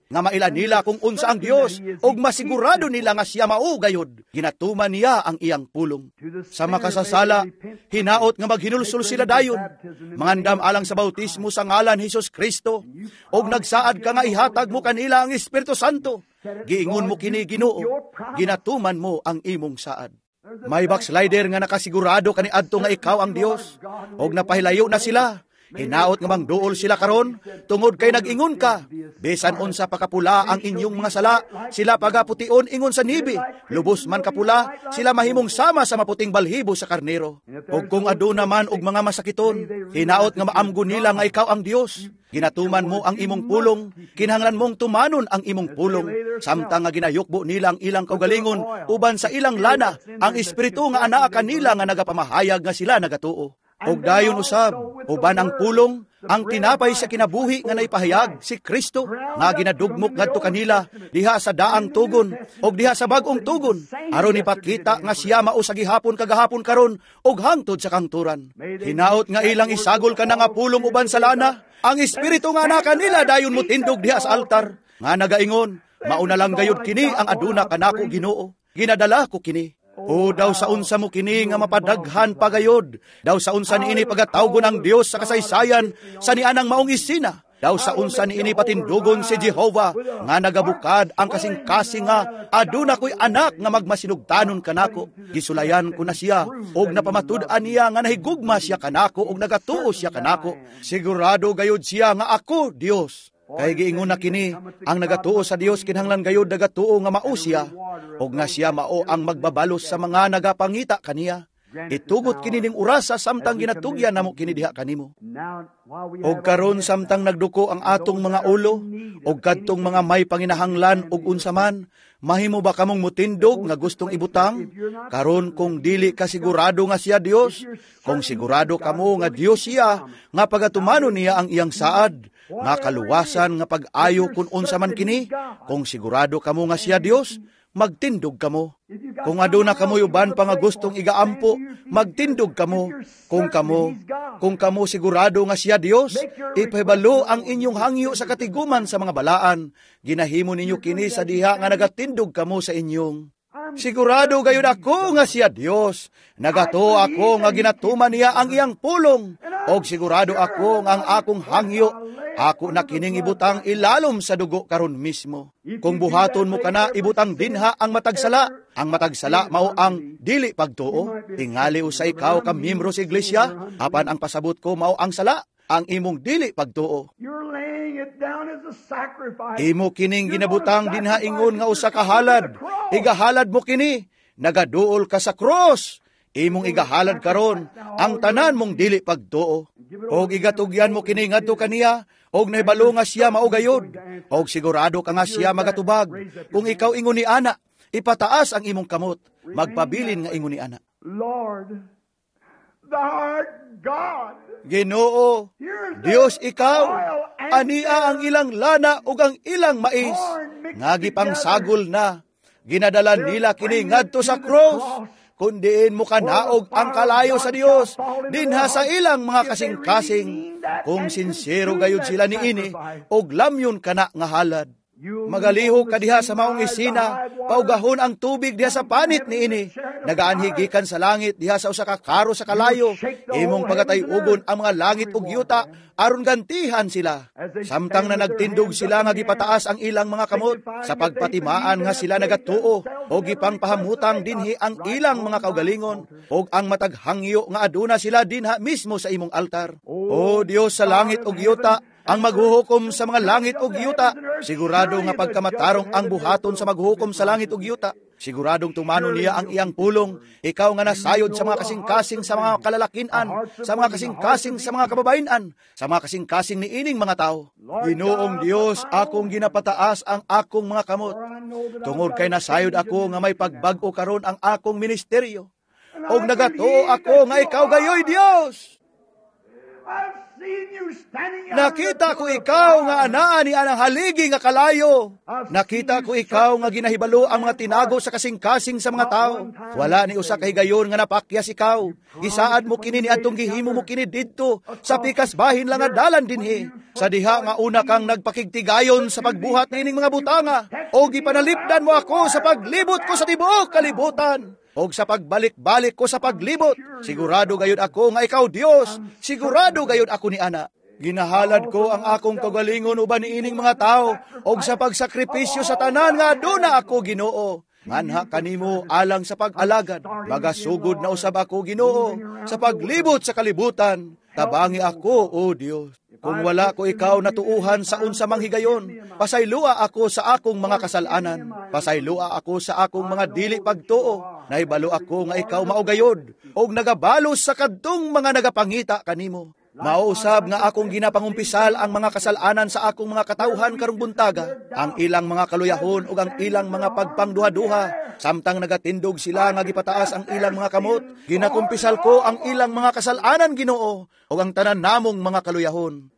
nga mailan nila kung unsa ang Dios ug masigurado nila nga siya mao gayud. Ginatuman niya ang iyang pulong. Sa makasasala, hinaot nga maghinulsol sila dayon. Mangandam alang sa bautismo sa ngalan Hesus Kristo ug nagsaad ka nga ihatag mo kanila ang Espiritu Santo. Giingon mo kini Ginoo, ginatuman mo ang imong saad. May backslider nga nakasigurado kaniadto nga ikaw ang Dios ug napahilayo na sila. Hinaot nga mangduol sila karon tungod kay nag-ingon ka. Bisan unsa pa kapula ang inyong mga sala, sila pagapution ingon sa nibi. Lubos man kapula, sila mahimong sama sa maputing balhibo sa karnero. Ug kung aduna man og mga masakiton, hinaot nga maamgo nila nga ikaw ang Dios. Ginatuman mo ang imong pulong, kinahanglan mong tumanon ang imong pulong. Samtang nga ginayukbo nila ang ilang kaugalingon uban sa ilang lana, ang espiritu nga anaa kanila nga nagapamahayag nga sila nagatuo. Og dayon usab, uban ang pulong, ang tinapay sa kinabuhi nga naipahayag si Kristo nga ginadugmok ngadto kanila diha sa daang tugon og diha sa bag-ong tugon aron ipakita nga siya mao sa gihapon kagahapon karon og hangtod sa kangturan. Hinaot nga ilang isagol ka na nga pulong uban sa lana, ang espiritu nga na kanila dayon mo tindog diha sa altar nga nagaingon, mauna lang gayud kini ang aduna kanako Ginoo. Ginadala ko kini. O daw sa unsa mo kini nga mapadaghan pagayod, daw sa unsa niini pagatawgon ang Dios sa kasaysayan sa nianang maong isina, daw sa unsa niini patindugon si Jehova nga nagabukad ang kasing-kasing nga aduna ko'y anak nga magmasinugtanon kanako. Gisulayan ko na siya og napamatud-an niya nga nahigugma siya kanako og nagatuo siya kanako. Sigurado gayud siya nga ako Dios. Kay giingon na kini, ang nagatuo sa Dios kinahanglan gayud nagatuo nga mao siya, og nga siya mao ang magbabalos sa mga nagapangita kaniya. Itugot kini ning oras sa samtang ginatugyan namo kini diha kanimo. Og karon samtang nagduko ang atong mga ulo, og kadtong mga may panginahanglan og unsa man, mahimo ba kamong mutindog nga gustong ibutang? Karon kung dili ka sigurado nga siya Dios, kung sigurado kamo nga Dios siya, nga pagatumanon niya ang iyang saad, nga kaluwasan nga pag-ayo kung unsa man kini, kung sigurado kamo nga siya Dios, magtindog kamo. Kung aduna kamoy uban pa nga gustong igaampo, magtindog kamo. Kung kamo, kung kamo sigurado nga siya Dios, ipahibalo ang inyong hangyo sa katiguman sa mga balaan. Ginahimo ninyo kini sa diha nga nagatindog kamo sa inyong. Sigurado gayud ako nga siya Dios. Nagato ako nga ginatuman niya ang iyang pulong. Og sigurado ako nga ang akong hangyo, ako na kining ibutang ilalom sa dugo karon mismo. Kung buhaton mo kana, ibutang dinha ang matagsala. Ang matagsala mao ang dili pagtuo. Tingali usa ikaw ka miyembro sa iglesia, apan ang pasabot ko mao ang sala, ang imong dili pagtuo. Imo kining ginabutang dinha ingon nga usa ka halad. Igahalad mo kini, nagaduol ka sa cross. Imong igahalad karon ang tanan mong dili pagtuo. Og igatugyan mo kini ngadto kaniya, og nahibalo nga siya mao gayod, og sigurado ka nga siya magatubag. Kung ikaw ingon ni ana, ipataas ang imong kamot, magpabilin nga ingon ni ana. Lord, thou art God. Ginoo, Dios ikaw, ania ang ilang lana ug ang ilang mais, nga gipangsagol na, ginadala nila kini ngadto sa cross. Kundiin mo kanaog ang kalayo sa Dios, dinha sa ilang mga kasing-kasing, kung sincero gayud sila ni ini, og lamyon kana nga halad. Magalihok ka diha sa maong isina, paugahon ang tubig diha sa panit ni ini, nagaanhigikan sa langit diha sa usa ka karo sa kalayo, imong pagatay-ugon ang mga langit ug yuta, aron gantihan sila. Samtang na nagtindog sila nga gipataas ang ilang mga kamot, sa pagpatimaan nga sila nagatuo, o gipang pahamutang dinhi ang ilang mga kaugalingon, og ang mataghangyo nga aduna sila dinha mismo sa imong altar. O Dios sa langit ug yuta, ang maghuhukom sa mga langit ug yuta, sigurado nga pagkamatarong ang buhaton sa maghuhukom sa langit ug yuta. Siguradong tumano niya ang iyang pulong, ikaw nga nasayod sa mga kasing-kasing sa mga kalalakinan, sa mga kasing-kasing sa mga kababainan, sa mga kasing-kasing ni ining mga tao. Ginoong Dios, akong ginapataas ang akong mga kamot. Tungod kay nasayod ako nga may pagbag-o karon ang akong ministeryo. Og nagatuo ako nga ikaw gayoy Dios. Nakita ko ikaw nga anaa ni anang haligi nga kalayo. Nakita ko ikaw nga ginahibalo ang mga tinago sa kasing-kasing sa mga tao. Wala ni usa ka higayon nga napakyas ikaw. Gisaad mo kini ni atong gihimo mo kini didto sa pikas bahin lang nga dalan dinhi. Sa diha nga una kang nagpakigtigayon sa pagbuhat nining mga butanga o gipanalipdan mo ako sa paglibot ko sa tibuok kalibutan. Og sa pagbalik-balik ko sa paglibot, sigurado gayud ako nga ikaw Dios, sigurado gayud ako ni ana. Ginahalad ko ang akong kagalingon uban niining mga tao, og sa pagsakripisyo sa tanan nga aduna ako Ginoo. Manha kanimo alang sa pag-alagad, magasugod na usab ako Ginoo, sa paglibot sa kalibutan, tabangi ako o Dios. Kung wala ko ikaw natuuhan sa unsa mang higayon, pasaylua ako sa akong mga kasalanan, pasaylua ako sa akong mga dili pagtuo, nahibalo ako nga ikaw maugayod, og nagabalos sa kadtong mga nagapangita kanimo. Mausab nga akong ginapangumpisal ang mga kasalanan sa akong mga katawhan karong buntaga, ang ilang mga kaluyahon ug ang ilang mga pagpangduha-duha, samtang nagatindog sila nga gipataas ang ilang mga kamot, ginakumpisal ko ang ilang mga kasalanan Ginoo ug ang tanan namong mga kaluyahon.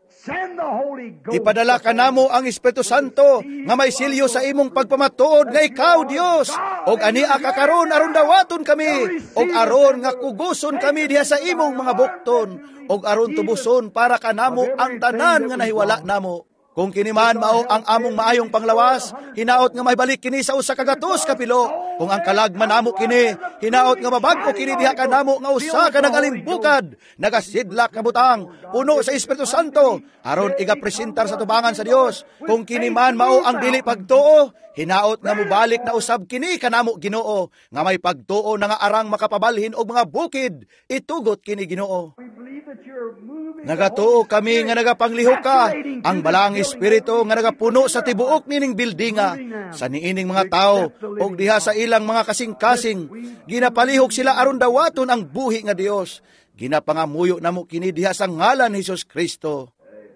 Ipadala ka namo ang Espiritu Santo nga may silyo sa imong pagpamatuod nga ikaw Dios, og ani akakaron aron dawaton kami, og aron nga kuguson kami diha sa imong mga bukton, og aron tubuson para kanamo ang tanan nga nahiwala namo. Kung kini man mao ang among maayong panglawas, hinaot nga may balik kini sa usa ka gatos ka pilo. Kung ang kalagman namo kini, hinaot nga mabag-o kini diha kanamo nga usa ka nagalimbukad, nagasidlak nga butang, puno sa Espiritu Santo, aron igapresentar sa tubangan sa Dios. Kung kini man mao ang dili pagtuo, hinaot nga mobalik na usab kini kanamo Ginoo, nga may pagtuo na nga arang makapabalhin og mga bukid, itugot kini Ginoo. Nagatuo kami nga nagapanglihok ka, ang balang Espiritu nga nagapuno sa tibuok nining bildinga, sa niining mga tao, og diha sa ilang mga kasing-kasing, ginapalihok sila aron dawaton ang buhi nga Dios. Ginapangamuyo namo kini diha sa ngalan ni Hesus Kristo.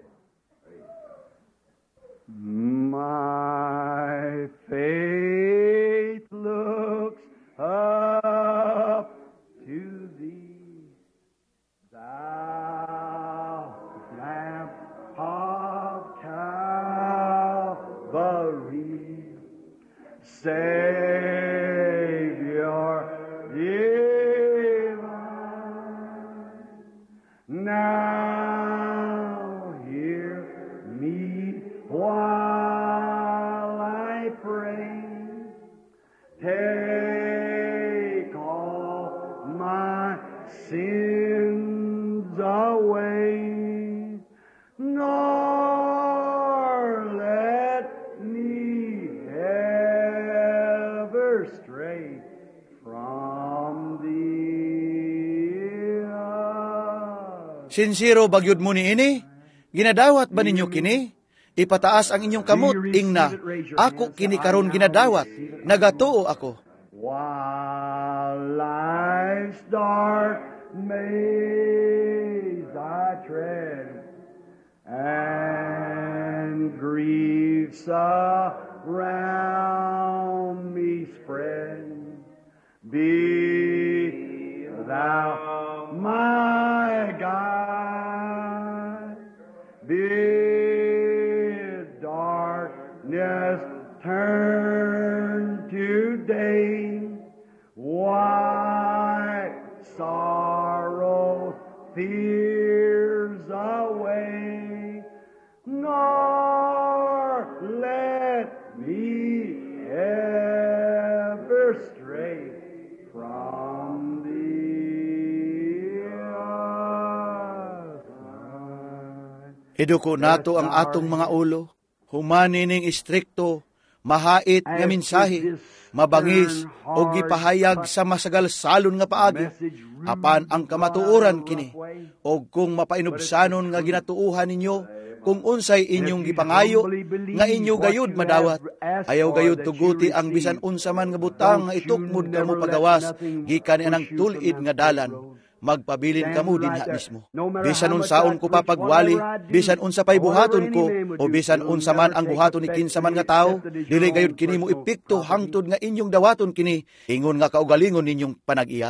My faith looks up to thee, thou Lamb of Calvary, Savior divine. Now hear me while I pray. Take all my sins away, nor let me ever stray from thee. Sincero bagyod mo ni ini? Ginadawat ba ninyo kini? Ipataas ang inyong kamot, ingna. Ako kini karon ginadawat. Nagatuo ako. While life's dark maze I tread, and griefs around me spread, be thou my guide. Bid darkness turn to day, wipe sorrow, fears away, nor let me ever stray from thee. Iduko nato ang atong mga ulo, humani ning istrikto, mahait nga mensahe, mabangis o gipahayag sa masagal salon nga paagi, apan ang kamatuoran kini, o kung mapainubsanon nga ginatuuhan ninyo, kung unsay inyong gipangayo, nga inyo gayud madawat, ayaw gayud tuguti ang bisan unsa man nga butang nga itukmod kamo pagawas, gikan anang tulid nga dalan. Magpabilin kamo dinha mismo. Bisan unsaon ko papagwali, bisan unsa pay buhaton ko, o bisan unsa man ang buhaton ni kinsa man nga tawo, dili gayud kini mo epekto hangtod nga inyong dawaton kini, ingon nga kaugalingon ninyong panag-iya.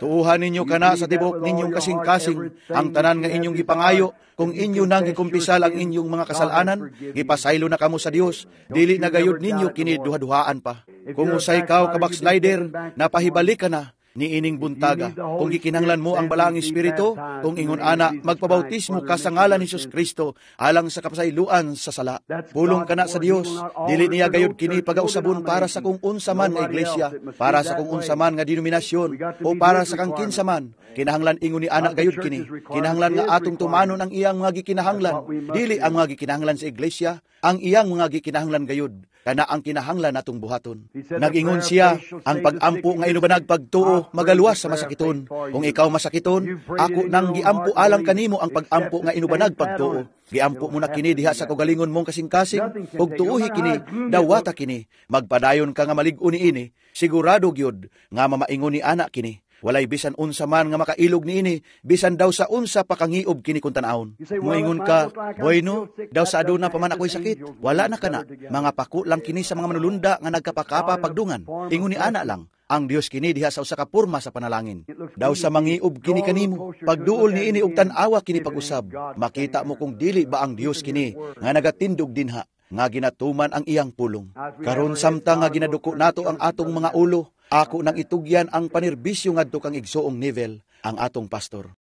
Tuuhan ninyo kana sa tibok ninyong kasing-kasing ang tanan nga inyong gipangayo, kung inyo nang gikumpisal ang inyong mga kasalanan, ipasaylo na kamo sa Dios, dili na gayud ninyo kini duha-duhaan pa. Kung usay kaw ka backslider, napahibalik ka na, niining buntaga. Kung gikinahanglan mo ang balaang espiritu, kung ingon ana, magpabautismo ka sa ngalan ni Jesus Kristo alang sa kapasayloan sa sala. Pulong kana sa Dios, dili niya gayud kini pagausabon para sa kung unsa man nga iglesia, para sa kung unsa man nga denominasyon, o para sa kang kinsa man. Kinahanglan ingon ni ana gayud kini. Kinahanglan nga atong tumanon ang iyang mga gikinahanglan, dili ang mga gikinahanglan sa iglesia, ang iyang mga gikinahanglan gayud. Kana ang kinahanglan natong buhaton. Nag-ingon siya, ang pag-ampo nga inubanag pagtuo, magaluwas sa masakiton. Kung ikaw masakiton, ako nang giampo alang kanimo ang pag-ampo nga inubanag pagtuo. Giampo mo na kini diha sa kaugalingon mong kasing-kasing, ug tuuhi kini, dawata kini, magpadayon ka nga malig-o niini, sigurado gyud nga mamaingon ni ana kini. Walay bisan unsa man nga makailog niini, bisan daw sa unsa pakangiob kini kun tan-awon. Moingon ka, bueno, daw sa aduna pa man ako'y sakit. Wala na kana. Mga pako lang kini sa mga manulunda nga nagkapakapa pagdungan. Ingon ni ana lang, ang Dios kini diha sa usa ka porma sa panalangin. Daw sa mangiob kini kanimo, pagduol niini og tan-awa kini pag-usab. Makita mo kung dili ba ang Dios kini nga nagatindog dinha, nga ginatuman ang iyang pulong. Karon samtang nga ginaduko nato ang atong mga ulo, ako nang itugyan ang panirbisyo ngadto kang igsuong nivel, ang atong pastor.